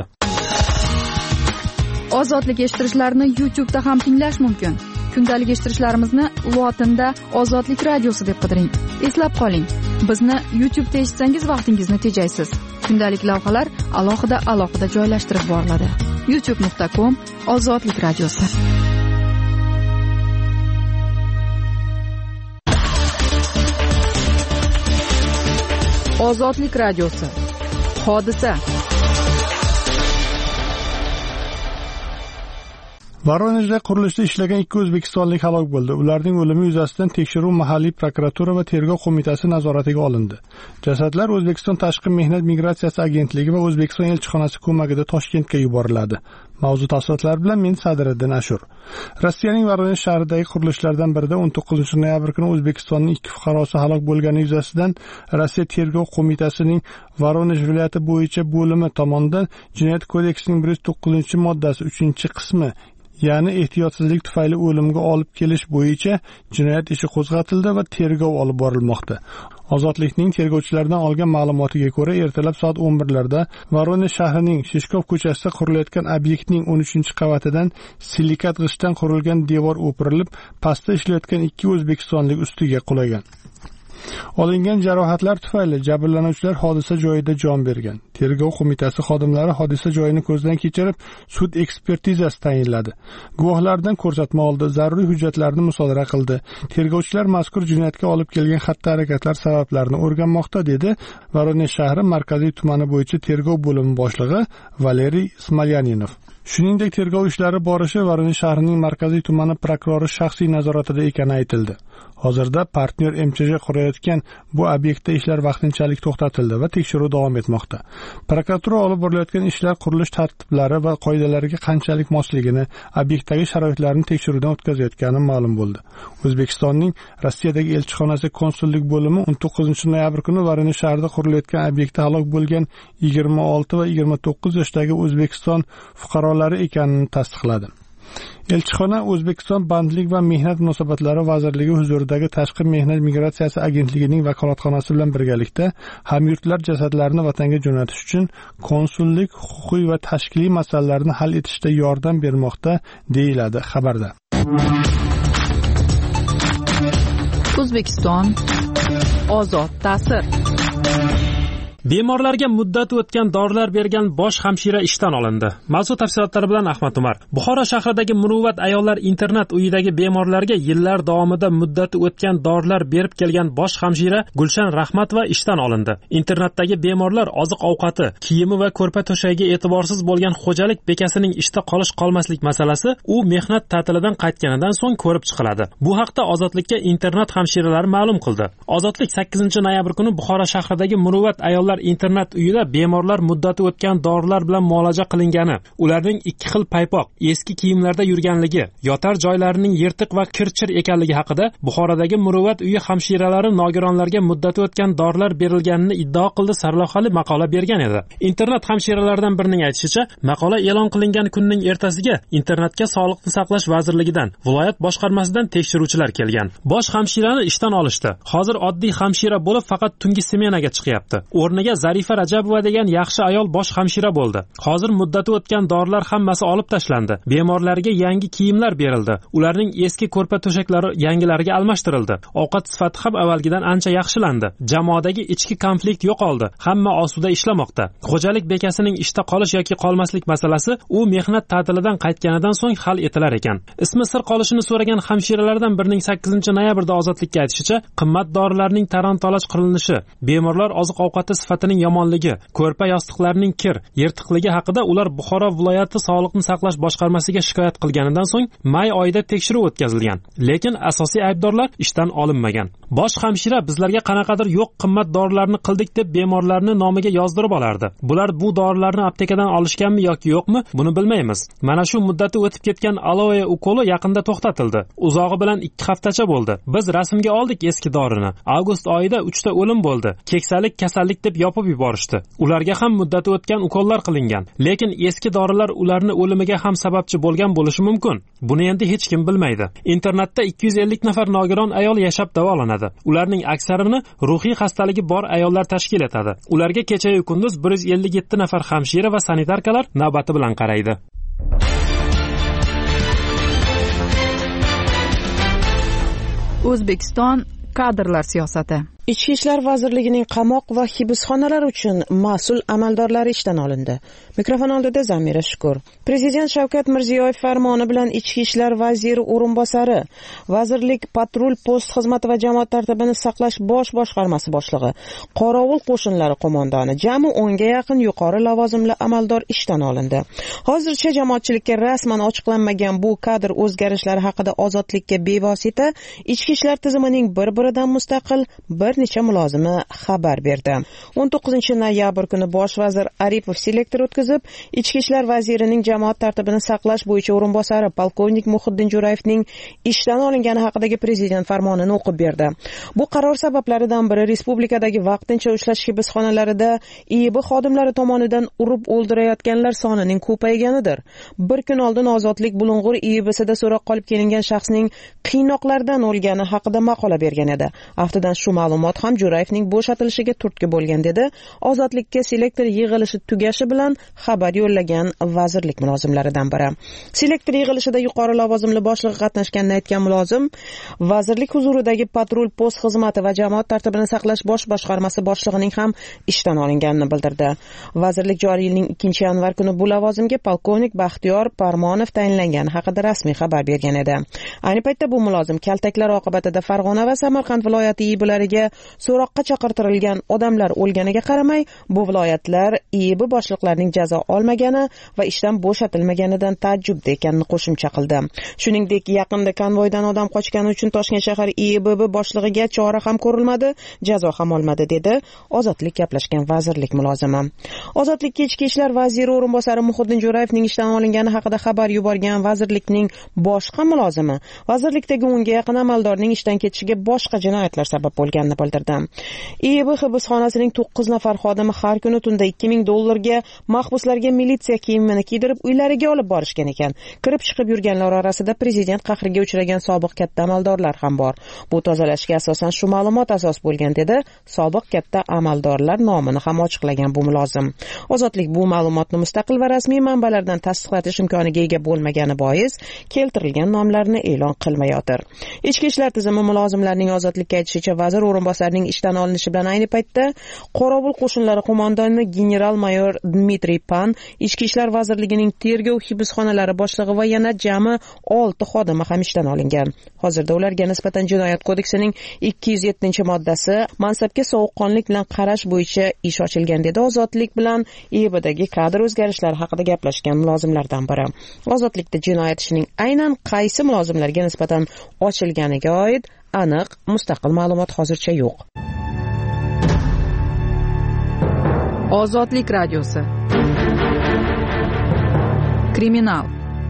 Ozodlik eshittirishlarni YouTube'da ham tinglash mumkin. Kundalik eshittirishlarimizni lotinda Ozodlik radiosi deb qidiring. Eslab qoling, bizni YouTube'da eshitsangiz vaqtingizni tejaysiz. Kundalik lavhalar alohida joylashtirib boriladi. youtube.com/Ozodlik radiosi. Ozodlik radiosi. Hodisa. Voronejda qurilishda ishlagan 2 o'zbekistonlik halok bo'ldi. Ularning o'limi yuzasidan tekshiruv mahalliy prokuratura va tergov qo'mitasi nazoratiga olindi. Jasadlar O'zbekiston Tashqi mehnat migratsiyasi agentligi va O'zbekiston elchixonasi ko'magida Toshkentga yuboriladi. Mavzu tafsilotlari bilan men Sadiriddin Ashur. Rossiyaning Voronej shahridagi qurilishlardan birida 19-noyabr kuni O'zbekistonning 2 fuqarosi halok bo'lgani yuzasidan Rossiya tergov qo'mitasining Voronej viloyati bo'yicha bo'limi tomonidan Jinoyat kodeksining 109-moddasi 3-qismi ya'ni ehtiyotsizlik tufayli o'limga olib kelish bo'yicha jinoyat ishi qo'zg'atildi va tergov olib borilmoqda. Ozodlikning tergovchilaridan olgan ma'lumotiga ko'ra, ertalab soat 11larda Voronej shahrining Shishkov ko'chasida qurilayotgan obyektning 13-qavatidan silikat g'ishtdan qurilgan devor o'pirilib, pastda ishlayotgan 2 o'zbekistonlik ustiga qulagan. Olingan jarohatlar tufayli jabrlanuvchilar hodisa joyida jon bergan. Tergov qo'mitasi xodimlari hodisa joyini ko'zdan kechirib, sud ekspertizasi tayinladi. Guvohlardan ko'rsatma oldi, zaruriy hujjatlarni musodara qildi. Tergovchilar mazkur jinoyatga olib kelgan xatti-harakatlar sabablarini o'rganmoqda, dedi Voronezh shahri markaziy tumani bo'yicha tergov bo'limi boshlig'i Valeriy Smolyaninov. Shuningdek, tergov ishlari borishi Voronezh shahrining markaziy tumani prokurori shaxsiy nazoratida ekani aytildi. Hozirda partnyor MChJ qurayotgan bu obyektda ishlar vaqtinchalik to'xtatildi va tekshiruv davom etmoqda. Prokuratura olib borilayotgan ishlar qurilish tartiblari va qoidalariga qanchalik mosligini, obyektdagi sharoitlarni tekshiruvdan o'tkazayotgani ma'lum bo'ldi. O'zbekistonning Rossiyadagi elchixonasi konsullik bo'limi 19 noyabr kuni Voronezh shahrida qurilayotgan obyektda halok bo'lgan 26 va 29 yoshdagi O'zbekiston fuqarolari ekanini tasdiqladi. Elchixona O'zbekiston Bandlik va mehnat munosabatlari vazirligi huzuridagi Tashqi mehnat migratsiyasi agentligining vakolatxonasi bilan birgalikda hamyurtlar jasadlarini vatanga jo'natish uchun konsullik, huquqiy va tashkiliy masalalarni hal etishda yordam bermoqda, deyiladi xabarda. O'zbekiston ozod ta'sir. Bemorlarga muddati o'tgan dorilar bergan bosh hamshira ishdan olindi. Mavzu tafsilotlari bilan Ahmad Umar. Buxoro shahridagi Muruvvat ayollar internat uyidagi bemorlarga yillar davomida muddati o'tgan dorilar berib kelgan bosh hamshira Gulshan Rahmatova ishdan olindi. Internatdagi bemorlar oziq-ovqati, kiyimi va ko'rpa-to'shagiga e'tiborsiz bo'lgan xo'jalik bekasining ishda qolish-qolmaslik masalasi u mehnat ta'tilidan qaytganidan so'ng ko'rib chiqiladi. Bu haqda Ozodlikka internat hamshiralari ma'lum qildi. Ozodlik 8-noyabr kuni Buxoro shahridagi Muruvvat ayollar internat uyida bemorlar muddati o'tgan dorilar bilan muolaja qilingani, ularning 2 xil paypoq, eski kiyimlarda yurganligi, yotar joylarining yirtiq va kir-chir ekanligi haqida Buxorodagi Muruvvat uyi hamshiralari nogironlarga muddati o'tgan dorilar berilganini iddao qildi sarlavhali maqola bergan edi. Internat hamshiralaridan birining aytishicha, maqola e'lon qilingan kunning ertasiga internatga Sog'liqni saqlash vazirligidan, viloyat boshqarmasidan tekshiruvchilar kelgan. Bosh hamshirani ishdan olishdi. Hozir oddiy hamshira bo'lib faqat tungi smenaga chiqyapti. O'rniga Zarifa Rajabova degan yaxshi ayol bosh hamshira bo'ldi. Hozir muddati o'tgan dorilar hammasi olib tashlandi. Bemorlarga yangi kiyimlar berildi. Ularning eski ko'rpa-to'shaklari yangilariga almashtirildi. Ovqat sifati ham avvalgidan ancha yaxshilandi. Jamoadagi ichki konflikt yo'qoldi. Hamma osuda ishlamoqda. Xo'jalik bekasining ishda qolish yoki qolmaslik masalasi u mehnat ta'tilidan qaytganidan so'ng hal etilar ekan. Ismi sir qolishini so'ragan hamshiralardan birining 8-noyabrda Ozodlikka aytishicha, qimmat dorilarning talon-toroj qilinishi, bemorlar oziq-ovqati sifatining yomonligi, ko'rpa yostiqlarining kir, yirtiqligi haqida ular Buxoro viloyati Sog'liqni saqlash boshqarmasiga shikoyat qilganidan so'ng may oyida tekshiruv o'tkazilgan. Lekin asosiy aybdorlar ishdan olinmagan. Bosh hamshira bizlarga qanaqadir yo'q qimmat dorilarni qildik deb bemorlarni nomiga yozdirib olardi. Bular bu dorilarni aptekadan olishganmi yoki yo'qmi, buni bilmaymiz. Mana shu muddati o'tib ketgan aloe ukoli yaqinda to'xtatildi. Uzog'i bilan 2 haftacha bo'ldi. Biz rasmga oldik eski dorini. Avgust oyida 3 ta o'lim bo'ldi. Keksalik kasallik deb yopib yuborishdi. Ularga ham muddati o'tgan ukollar qilingan. Lekin eski dorilar ularni o'limiga ham sababchi bo'lgan bo'lishi mumkin. Buni endi hech kim bilmaydi. Internatda 250 nafar nogiron ayol yashab davolanadi. Ularning aksarini ruhiy xastaligi bor ayollar tashkil etadi. Ularga kecha-yu kunduz 157 nafar hamshira va sanitarkalar navbati bilan qaraydi. O'zbekiston kadrlar siyosati. Ichki ishlar vazirligining qamoq va hibsxonalar uchun mas'ul amaldorlari ishdan olindi. Mikrofon oldida Zamira Shukur. Prezident Shavkat Mirziyoyev farmoni bilan Ichki ishlar vaziri o'rinbosari, vazirlik patrul post xizmati va jamoat tartibini saqlash bosh boshqarmasi boshlig'i, qorovul qo'shinlari qo'mondoni, jami 10 ga yaqin yuqori lavozimli amaldor ishdan olindi. Hozircha jamoatchilikka rasman ochiqlanmagan bu kadr o'zgarishlari haqida Ozodlikka bevosita ichki ishlar tizimining bir-biridan mustaqil bir necha mulozimi xabar berdi. 19-noyabr kuni bosh vazir Aripov selektor o'tkazib, ichki ishlar vazirining jamoat tartibini saqlash bo'yicha o'rinbosari polkovnik Muhiddin Jo'rayevning ishdan olingani haqidagi prezident farmonini o'qib berdi. Bu qaror sabablaridan biri respublikadagi vaqtincha ushlash hibsxonalarida IIB xodimlari tomonidan urib o'ldirayotganlar sonining ko'payganidir. Bir kun oldin Ozodlik Bulung'ur IIBsida so'roq qolib kelingan shaxsning qiynoqlardan o'lgani haqida maqola bergan edi. Aftidan shu ma'lumot ma'lumot ham Jo'rayevning bo'shatilishiga turtki bo'lgan dedi Ozodlikka selektor yig'ilishi tugashi bilan xabar yo'llagan vazirlik mulozimlaridan biri. Selektor yig'ilishida yuqori lavozimli boshlig'i qatnashganini aytgan mulozim vazirlik huzuridagi patrul post xizmati va jamoat tartibini saqlash bosh boshqarmasi boshlig'ining ham ishdan olinganini bildirdi. Vazirlik joriy yilning 2-yanvar kuni bu lavozimga polkovnik Baxtiyor Parmonov tayinlangani haqida rasmiy xabar bergan edi. Ayni paytda bu mulozim kaltaklar oqibatida Farg'ona va Samarqand viloyati IIBlariga so'roqqa chaqirtirilgan odamlar o'lganiga qaramay, bu viloyatlar IIB boshliqlarining jazo olmagani va ishdan bo'shatilmaganidan taajjubda ekanini qo'shimcha qildi. Shuningdek, yaqinda konvoydan odam qochgani uchun Toshkent shahar IIB boshlig'iga chora ham ko'rilmadi, jazo ham olmadi dedi Ozodlik gaplashgan vazirlik mulozimi. Ozodlikka ichki ishlar vaziri o'rinbosari Muhiddin Jo'rayevning ishdan olingani haqida xabar yuborgan vazirlikning boshqa mulozimi vazirlikdagi unga yaqin amaldorning ishdan ketishiga boshqa jinoyatlar sabab bo'lganini bildirdi. IIB hibsxonasining 9 nafar xodimi har kuni tunda $2000 mahbuslarga militsiya kiyimini kiydirib uylariga olib borishgan ekan. Kirib chiqib yurganlar orasida prezident qahriga uchragan sobiq katta amaldorlar ham bor. Bu tozalashga asosan shu ma'lumot asos bo'lgan dedi sobiq katta amaldorlar nomini ham ochiqlagan bu mulozim. Ozodlik bu ma'lumotni mustaqil va rasmiy manbalardan tasdiqlatish imkoniga ega bo'lmagani bois keltirilgan nomlarni e'lon qilmayotir. Ichki ishlar tizimi mulozimlarining Ozodlikka aytishicha vazir o'rinbosarining ishdan olinishi bilan ayni paytda Qorovul qo'shinlari qo'mondoni general-mayor Dmitriy Pan, Ichki ishlar vazirligining tergov hibsxonalari boshlig'i va yana jami 6 xodimi ham ishdan olingan. Hozirda ularga nisbatan jinoyat kodeksining 207-moddasi mansabga sovuqqonlik bilan qarash bo'yicha ish ochilgan dedi Ozodlik bilan IIBdagi kadr o'zgarishlari haqida gaplashgan mulozimlardan biri. Ozodlikda jinoyat ishining aynan qaysi mulozimlarga nisbatan ochilganiga oid aniq mustaqil ma'lumot hozircha yo'q. Ozodlik radiosi. Kriminal.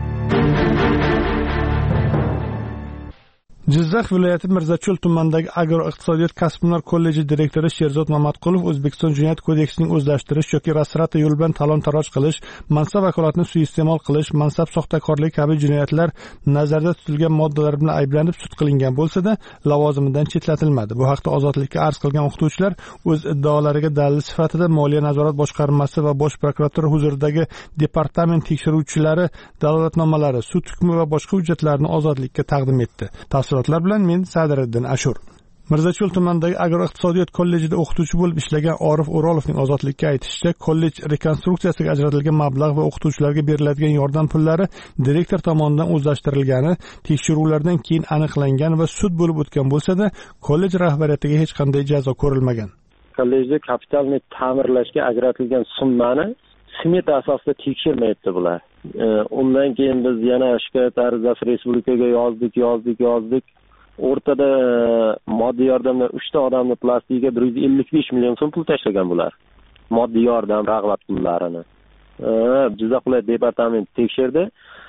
Jizzax viloyati Mirzacho'l tumanidagi agroiqtisodiyot kasb-hunar kolleji direktori Sherzod Mamatqulov O'zbekiston Jinoyat kodeksining o'zlashtirish yoki rasrata yo'l bilan talon-taroj qilish, mansab vakolatini suiiste'mol qilish, mansab soxtakorligi kabi jinoyatlar nazarda tutilgan moddalar bilan ayblanib sud qilingan bo'lsa-da, lavozimidan chetlatilmadi. Bu haqda Ozodlikka arz qilgan o'qituvchilar o'z iddaolariga dalil sifatida Moliya nazorat boshqarmasi va Bosh prokuratura huzuridagi departament tekshiruvchilari dalolatnomalari, sud hukmi va boshqa hujjatlarni Ozodlikka taqdim etdi. Tafsilotlar bilan men Sadiriddin Ashur. Mirzacho'l tumanidagi agroiqtisodiyot kollejida o'qituvchi bo'lib ishlagan Orif O'rolovning Ozodlikka aytishicha, kollej rekonstruksiyasiga ajratilgan mablag' va o'qituvchilarga beriladigan yordam pullari direktor tomonidan o'zlashtirilgani tekshiruvlardan keyin aniqlangan va sud bo'lib o'tgan bo'lsa-da, kollej rahbariyatiga hech qanday jazo ko'rilmagan. Kollejda kapitalni ta'mirlashga ajratilgan summani smeta asosida tekshirmayapti bular. Undan keyin biz yana shikoyat arizasi respublikaga yozdik. O'rtada moddiy yordamdan 3 ta odamning plastikiga 155 million so'm pul tashlagan bular. Moddiy yordam, rag'bat pullarini. Jizzax viloyat departamenti tekshirdi.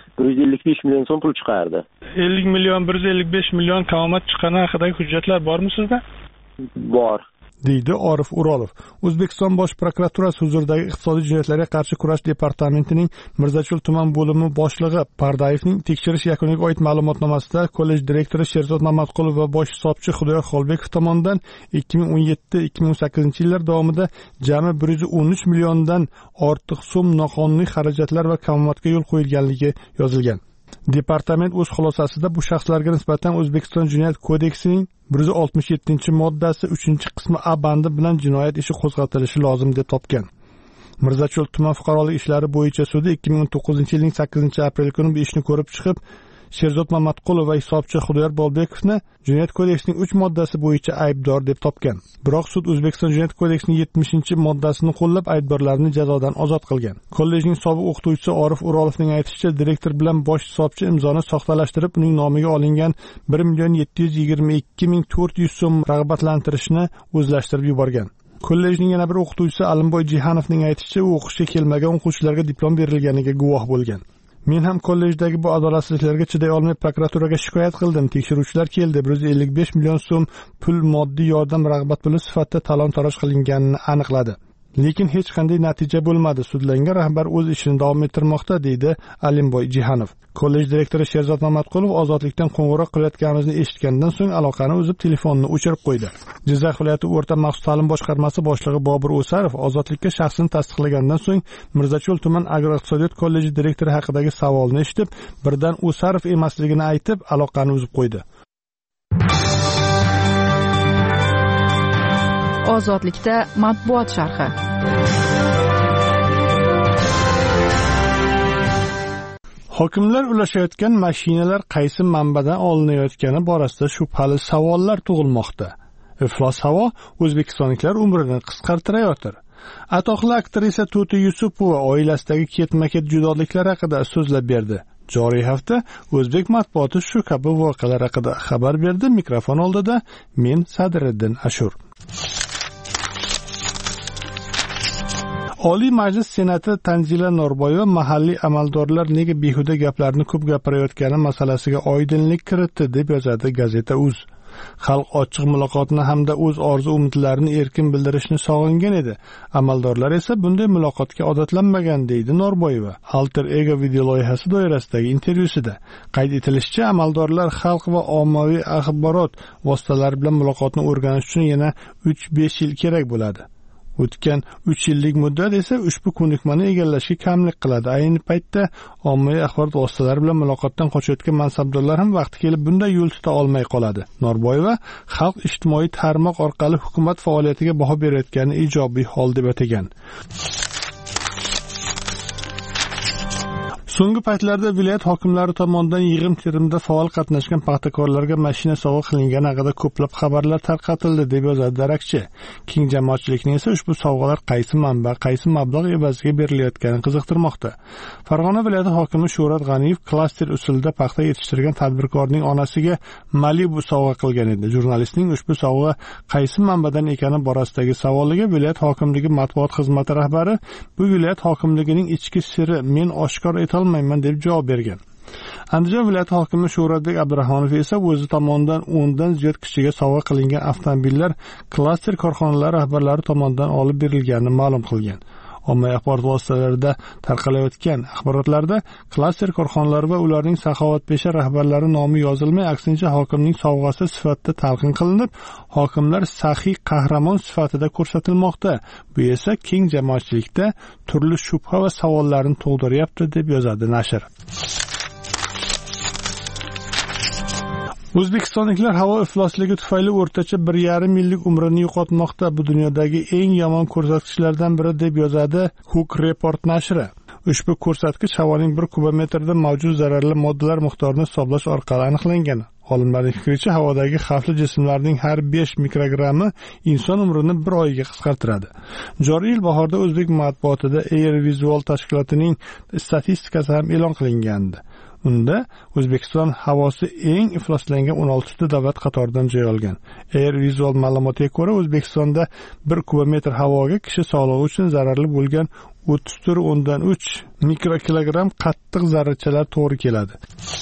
155 million so'm pul chiqardi. 50 million, 155 million kamomat chiqqani haqidagi hujjatlar bormi sizda? Bor. deydi Orif O'rolov. O'zbekiston Bosh prokuraturasi huzuridagi iqtisodiy jinoyatlarga qarshi kurash departamentining Mirzacho'l tuman bo'limi boshlig'i Pardayevning tekshirish yakuniga oid ma'lumotnomasida kollej direktori Sherzod Mamatqulov va bosh hisobchi Xudoyor Xolbekov tomonidan 2017-2018 yillar davomida jami 113 milliondan ortiq so'm noqonuniy xarajatlar va kamomatga yo'l qo'yilganligi yozilgan. Departament o'z xulosasida bu shaxslarga nisbatan O'zbekiston Jinoyat kodeksining 167-moddasi 3-qismi A bandi bilan jinoyat ishi qo'zg'atilishi lozim deb topgan. Mirzacho'l tuman fuqarolik ishlari bo'yicha sudi 2019-yilning 8-aprel kuni bu ishni ko'rib chiqib, Sherzod Mamatqulov va hisobchi Xudoyor Bolbekovni Jinoyat kodeksining 3 moddasi bo'yicha aybdor deb topgan. Biroq sud O'zbekiston Jinoyat kodeksining 70-moddasini qo'llab aybdorlarni jazodan ozod qilgan. Kollejning sobiq o'qituvchisi Orif O'rolovning aytishicha, direktor bilan bosh hisobchi imzoni soxtalashtirib, uning nomiga olingan 1,722,400 so'm rag'batlantirishni o'zlashtirib yuborgan. Kollejning yana bir o'qituvchisi Alimboy Jihanovning aytishicha, u o'qishga kelmagan o'quvchilarga diplom berilganiga guvoh bo'lgan. Men ham kollejdagi bu adolatsizliklarga chiday olmay prokuraturaga shikoyat qildim. Tekshiruvchilar keldi. 155 million so'm pul moddiy yordam rag'bat puli sifatida talon-taroj qilinganini aniqladi. lekin hech qanday natija bo'lmadi. Sudlangan rahbar o'z ishini davom ettirmoqda, deydi Alimboy Jihanov. Kollej direktori Sherzod Mamatqulov ozodlikdan qo'ng'iroq qilayotganimizni eshitgandan so'ng aloqani uzib, telefonni o'chirib qo'ydi. Jizzax viloyati o'rta maxsus ta'lim boshqarmasi boshlig'i Bobur O'sarov ozodlikka shaxsini tasdiqlagandan so'ng Mirzacho'l tuman agroiqtisodiyot kolleji direktori haqidagi savolni eshitib, birdan O'sarov emasligini aytib, aloqani uzib qo'ydi. Ozodlikda matbuot sharhi. Hokimlar ulashayotgan mashinalar qaysi manbadan olinayotgani borasida shubhali savollar tug'ilmoqda. Iflos havo o'zbekistonliklar umrini qisqartirayotir. Atoqli aktrisa Tuti Yusupova oilasidagi ketma-ket judoliklar haqida so'zlab berdi. Joriy hafta o'zbek matbuoti shu kabi voqealar haqida xabar berdi. Mikrofon oldida men Sadriddin Ashur. Oliy Majlis Senati Tanzila Norboyeva mahalliy amaldorlar nega behuda gaplarni ko'p gapirayotgani masalasiga oydinlik kiritdi, deb yozadi gazeta Uz. Xalq ochiq muloqotni hamda o'z orzu-umidlarini erkin bildirishni sog'ingan edi. Amaldorlar esa bunday muloqotga odatlanmagan, deydi Norboyeva. Alter Ego video loyihasi doirasidagi intervyusida qayd etilishicha, amaldorlar xalq va ommaviy axborot vositalari bilan muloqotni o'rganish uchun yana 3-5 yil kerak bo'ladi. O'tgan 3 yillik muddat esa ushbu ko'nikmani egallashga kamlik qiladi. Ayni paytda ommaviy axborot vositalari bilan muloqotdan qochayotgan mansabdorlar ham vaqti kelib bunday yo'l tuta olmay qoladi. Norboyeva xalq ijtimoiy tarmoq orqali hukumat faoliyatiga baho berayotgani ijobiy hol deb atagan. So'nggi paytlarda viloyat hokimlari tomonidan yig'im-terimda faol qatnashgan paxtakorlarga mashina sovg'a qilingani haqida ko'plab xabarlar tarqatildi, deb yozadi darakchi. Keng jamoatchilikning esa ushbu sovg'alar qaysi manba, qaysi mablag' evaziga berilayotgani qiziqtirmoqda. Farg'ona viloyati hokimi Shuhrat G'aniyev klaster usulida paxta yetishtirgan tadbirkorning onasiga Malibu sovg'a qilgan edi. Jurnalistning ushbu sovg'a qaysi manbadan ekani borasidagi savoliga viloyat hokimligi matbuot xizmati rahbari bu viloyat hokimligining ichki siri, men oshkor etolmayman deb javob bergan. Andijon viloyati hokimi Shuhratbek Abdurahmonov esa o'zi tomonidan 10 dan ziyod kishiga sovg'a qilingan avtomobillar klaster korxonalari rahbarlari tomonidan olib berilganini ma'lum qilgan. Ommaviy axborot vositalarida tarqalayotgan axborotlarda klaster korxonalari va ularning saxovatpesha rahbarlari nomi yozilmay, aksincha hokimning sovg'asi sifatida talqin qilinib, hokimlar saxiy qahramon sifatida ko'rsatilmoqda. Bu esa keng jamoatchilikda turli shubha va savollarni tug'diryapti, deb yozadi nashr. O'zbekistonliklar havo iflosligi tufayli o'rtacha 1,5 yillik umrini yo'qotmoqda. Bu dunyodagi eng yomon ko'rsatkichlardan biri, deb yozadi Hook Report nashri. Ushbu ko'rsatkich havoning 1 kubometrda mavjud zararli moddalar miqdorini hisoblash orqali aniqlangan. Olimlarning fikricha, havodagi xavfli jismlarning har 5 mikrogrammi inson umrini 1 oyga qisqartiradi. Joriy yil bahorda o'zbek matbuotida Air Visual tashkilotining statistikasi ham e'lon qilingandi. Unda O'zbekiston havosi eng ifloslangan 16 ta davlat qatoridan joy olgan. Air Visual ma'lumotiga ko'ra, O'zbekistonda 1 kubometr havoga kishi sog'lig'i uchun zararli bo'lgan 34.3 mikrokilogramm qattiq zarrachalar to'g'ri keladi.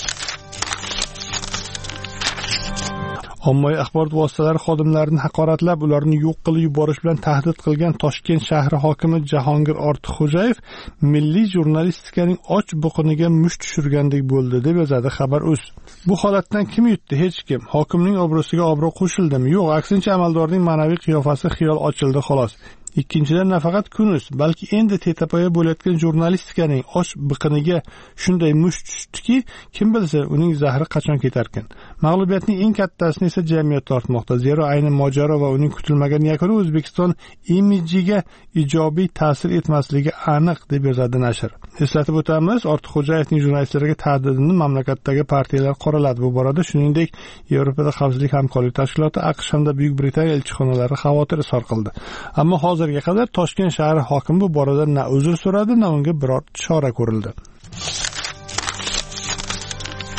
Ommaviy axborot vositalari xodimlarini haqoratlab, ularni yo'q qilib yuborish bilan tahdid qilgan Toshkent shahri hokimi Jahongir Ortiqxo'jayev milliy jurnalistikaning och buqiniga musht tushirgandek bo'ldi, deb yozadi xabar Uz. Bu holatdan kim yutdi? Hech kim. Hokimning obro'siga obro' qo'shildimi? Yo'q, aksincha amaldorning ma'naviy qiyofasi xiyol ochildi xolos. Ikkinchidan, nafaqat Kunus, balki endi tetapoya bo'layotgan jurnalistikaning och biqiniga shunday musht tushdiki, kim bilsa uning zahri qachon ketarkan. Mag'lubiyatning eng kattasini esa jamiyat tortmoqda. Zero ayni mojaro va uning kutilmagan yakuni O'zbekiston imijiga ijobiy ta'sir etmasligi aniq, deb yozadi nashr. Eslatib o'tamiz, Ortiqxo'jayevning jurnalistlarga tahdidini mamlakatdagi partiyalar qoraladi. Bu borada shuningdek Yevropada xavfsizlik hamkorlik tashkiloti, AQSh hamda Buyuk Britaniya elchixonalari xavotir izhor qildi. Ammo hozirga qadar Toshkent shahri hokimi bu borada na uzr so'radi, na unga biror chora ko'rildi.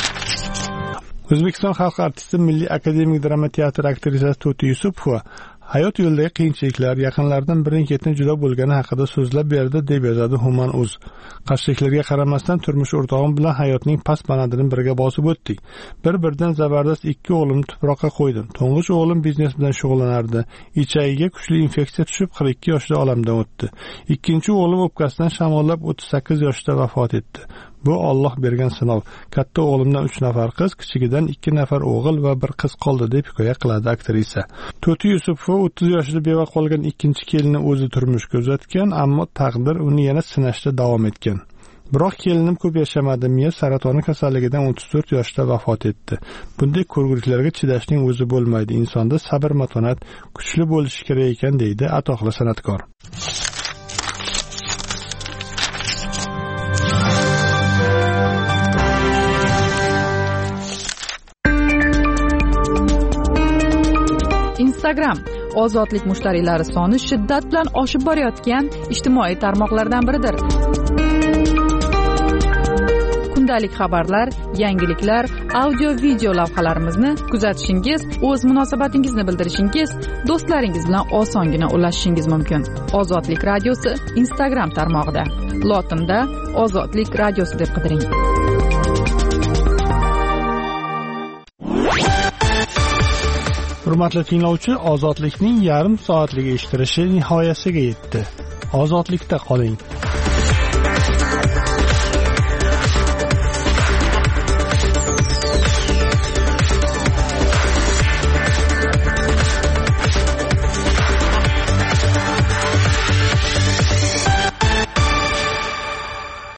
O'zbekiston xalq artisti, Milliy akademik drama teatri aktrisasi Tuti Yusupova hayot yo'lidagi qiyinchiliklar, yaqinlaridan birin-ketin juda bo'lgani haqida so'zlab berdi, deb yozadi Human.uz. Qarshiliklarga qaramasdan turmush o'rtog'im bilan hayotning past-panadini birga bosib o'tdik. Bir-biridan zabardast 2 o'g'limni tuproqqa qo'ydim. To'ng'ich o'g'lim biznes bilan shug'ullanardi. Ichagiga kuchli infeksiya tushib 42 yoshda olamdan o'tdi. Ikkinchi o'g'lim o'pkasidan shamollab 38 yoshda vafot etdi. Bu Alloh bergan sinov. Katta o'g'limdan 3 nafar qiz, kichigidan 2 nafar o'g'il va 1 qiz qoldi, deb hikoya qiladi aktrisa. To'ti Yusupova 30 yoshida beva qolgan ikkinchi kelinni o'zi turmushga uzatgan, ammo taqdir uni yana sinashda davom etgan. Biroq kelinim ko'p yashamadi, miya saratoni kasalligidan 34 yoshda vafot etdi. Bunday ko'rguliklarga chidashning o'zi bo'lmaydi. Insonda sabr, matonat kuchli bo'lishi kerak ekan, deydi atoqli san'atkor. Instagram ozodlik mushtariylari soni shiddat bilan oshib borayotgan ijtimoiy tarmoqlardan biridir. Kundalik xabarlar, yangiliklar, audio-video lavhalarimizni kuzatishingiz, o'z munosabatingizni bildirishingiz, do'stlaringiz bilan osongina ulashishingiz mumkin. Ozodlik radiosi Instagram tarmog'ida. Lotinda Ozodlik radiosi deb qidiring. Hurmatli tinglovchi, ozodlikning yarim soatlik eshittirishi nihoyasiga yetdi. Ozodlikda qoling.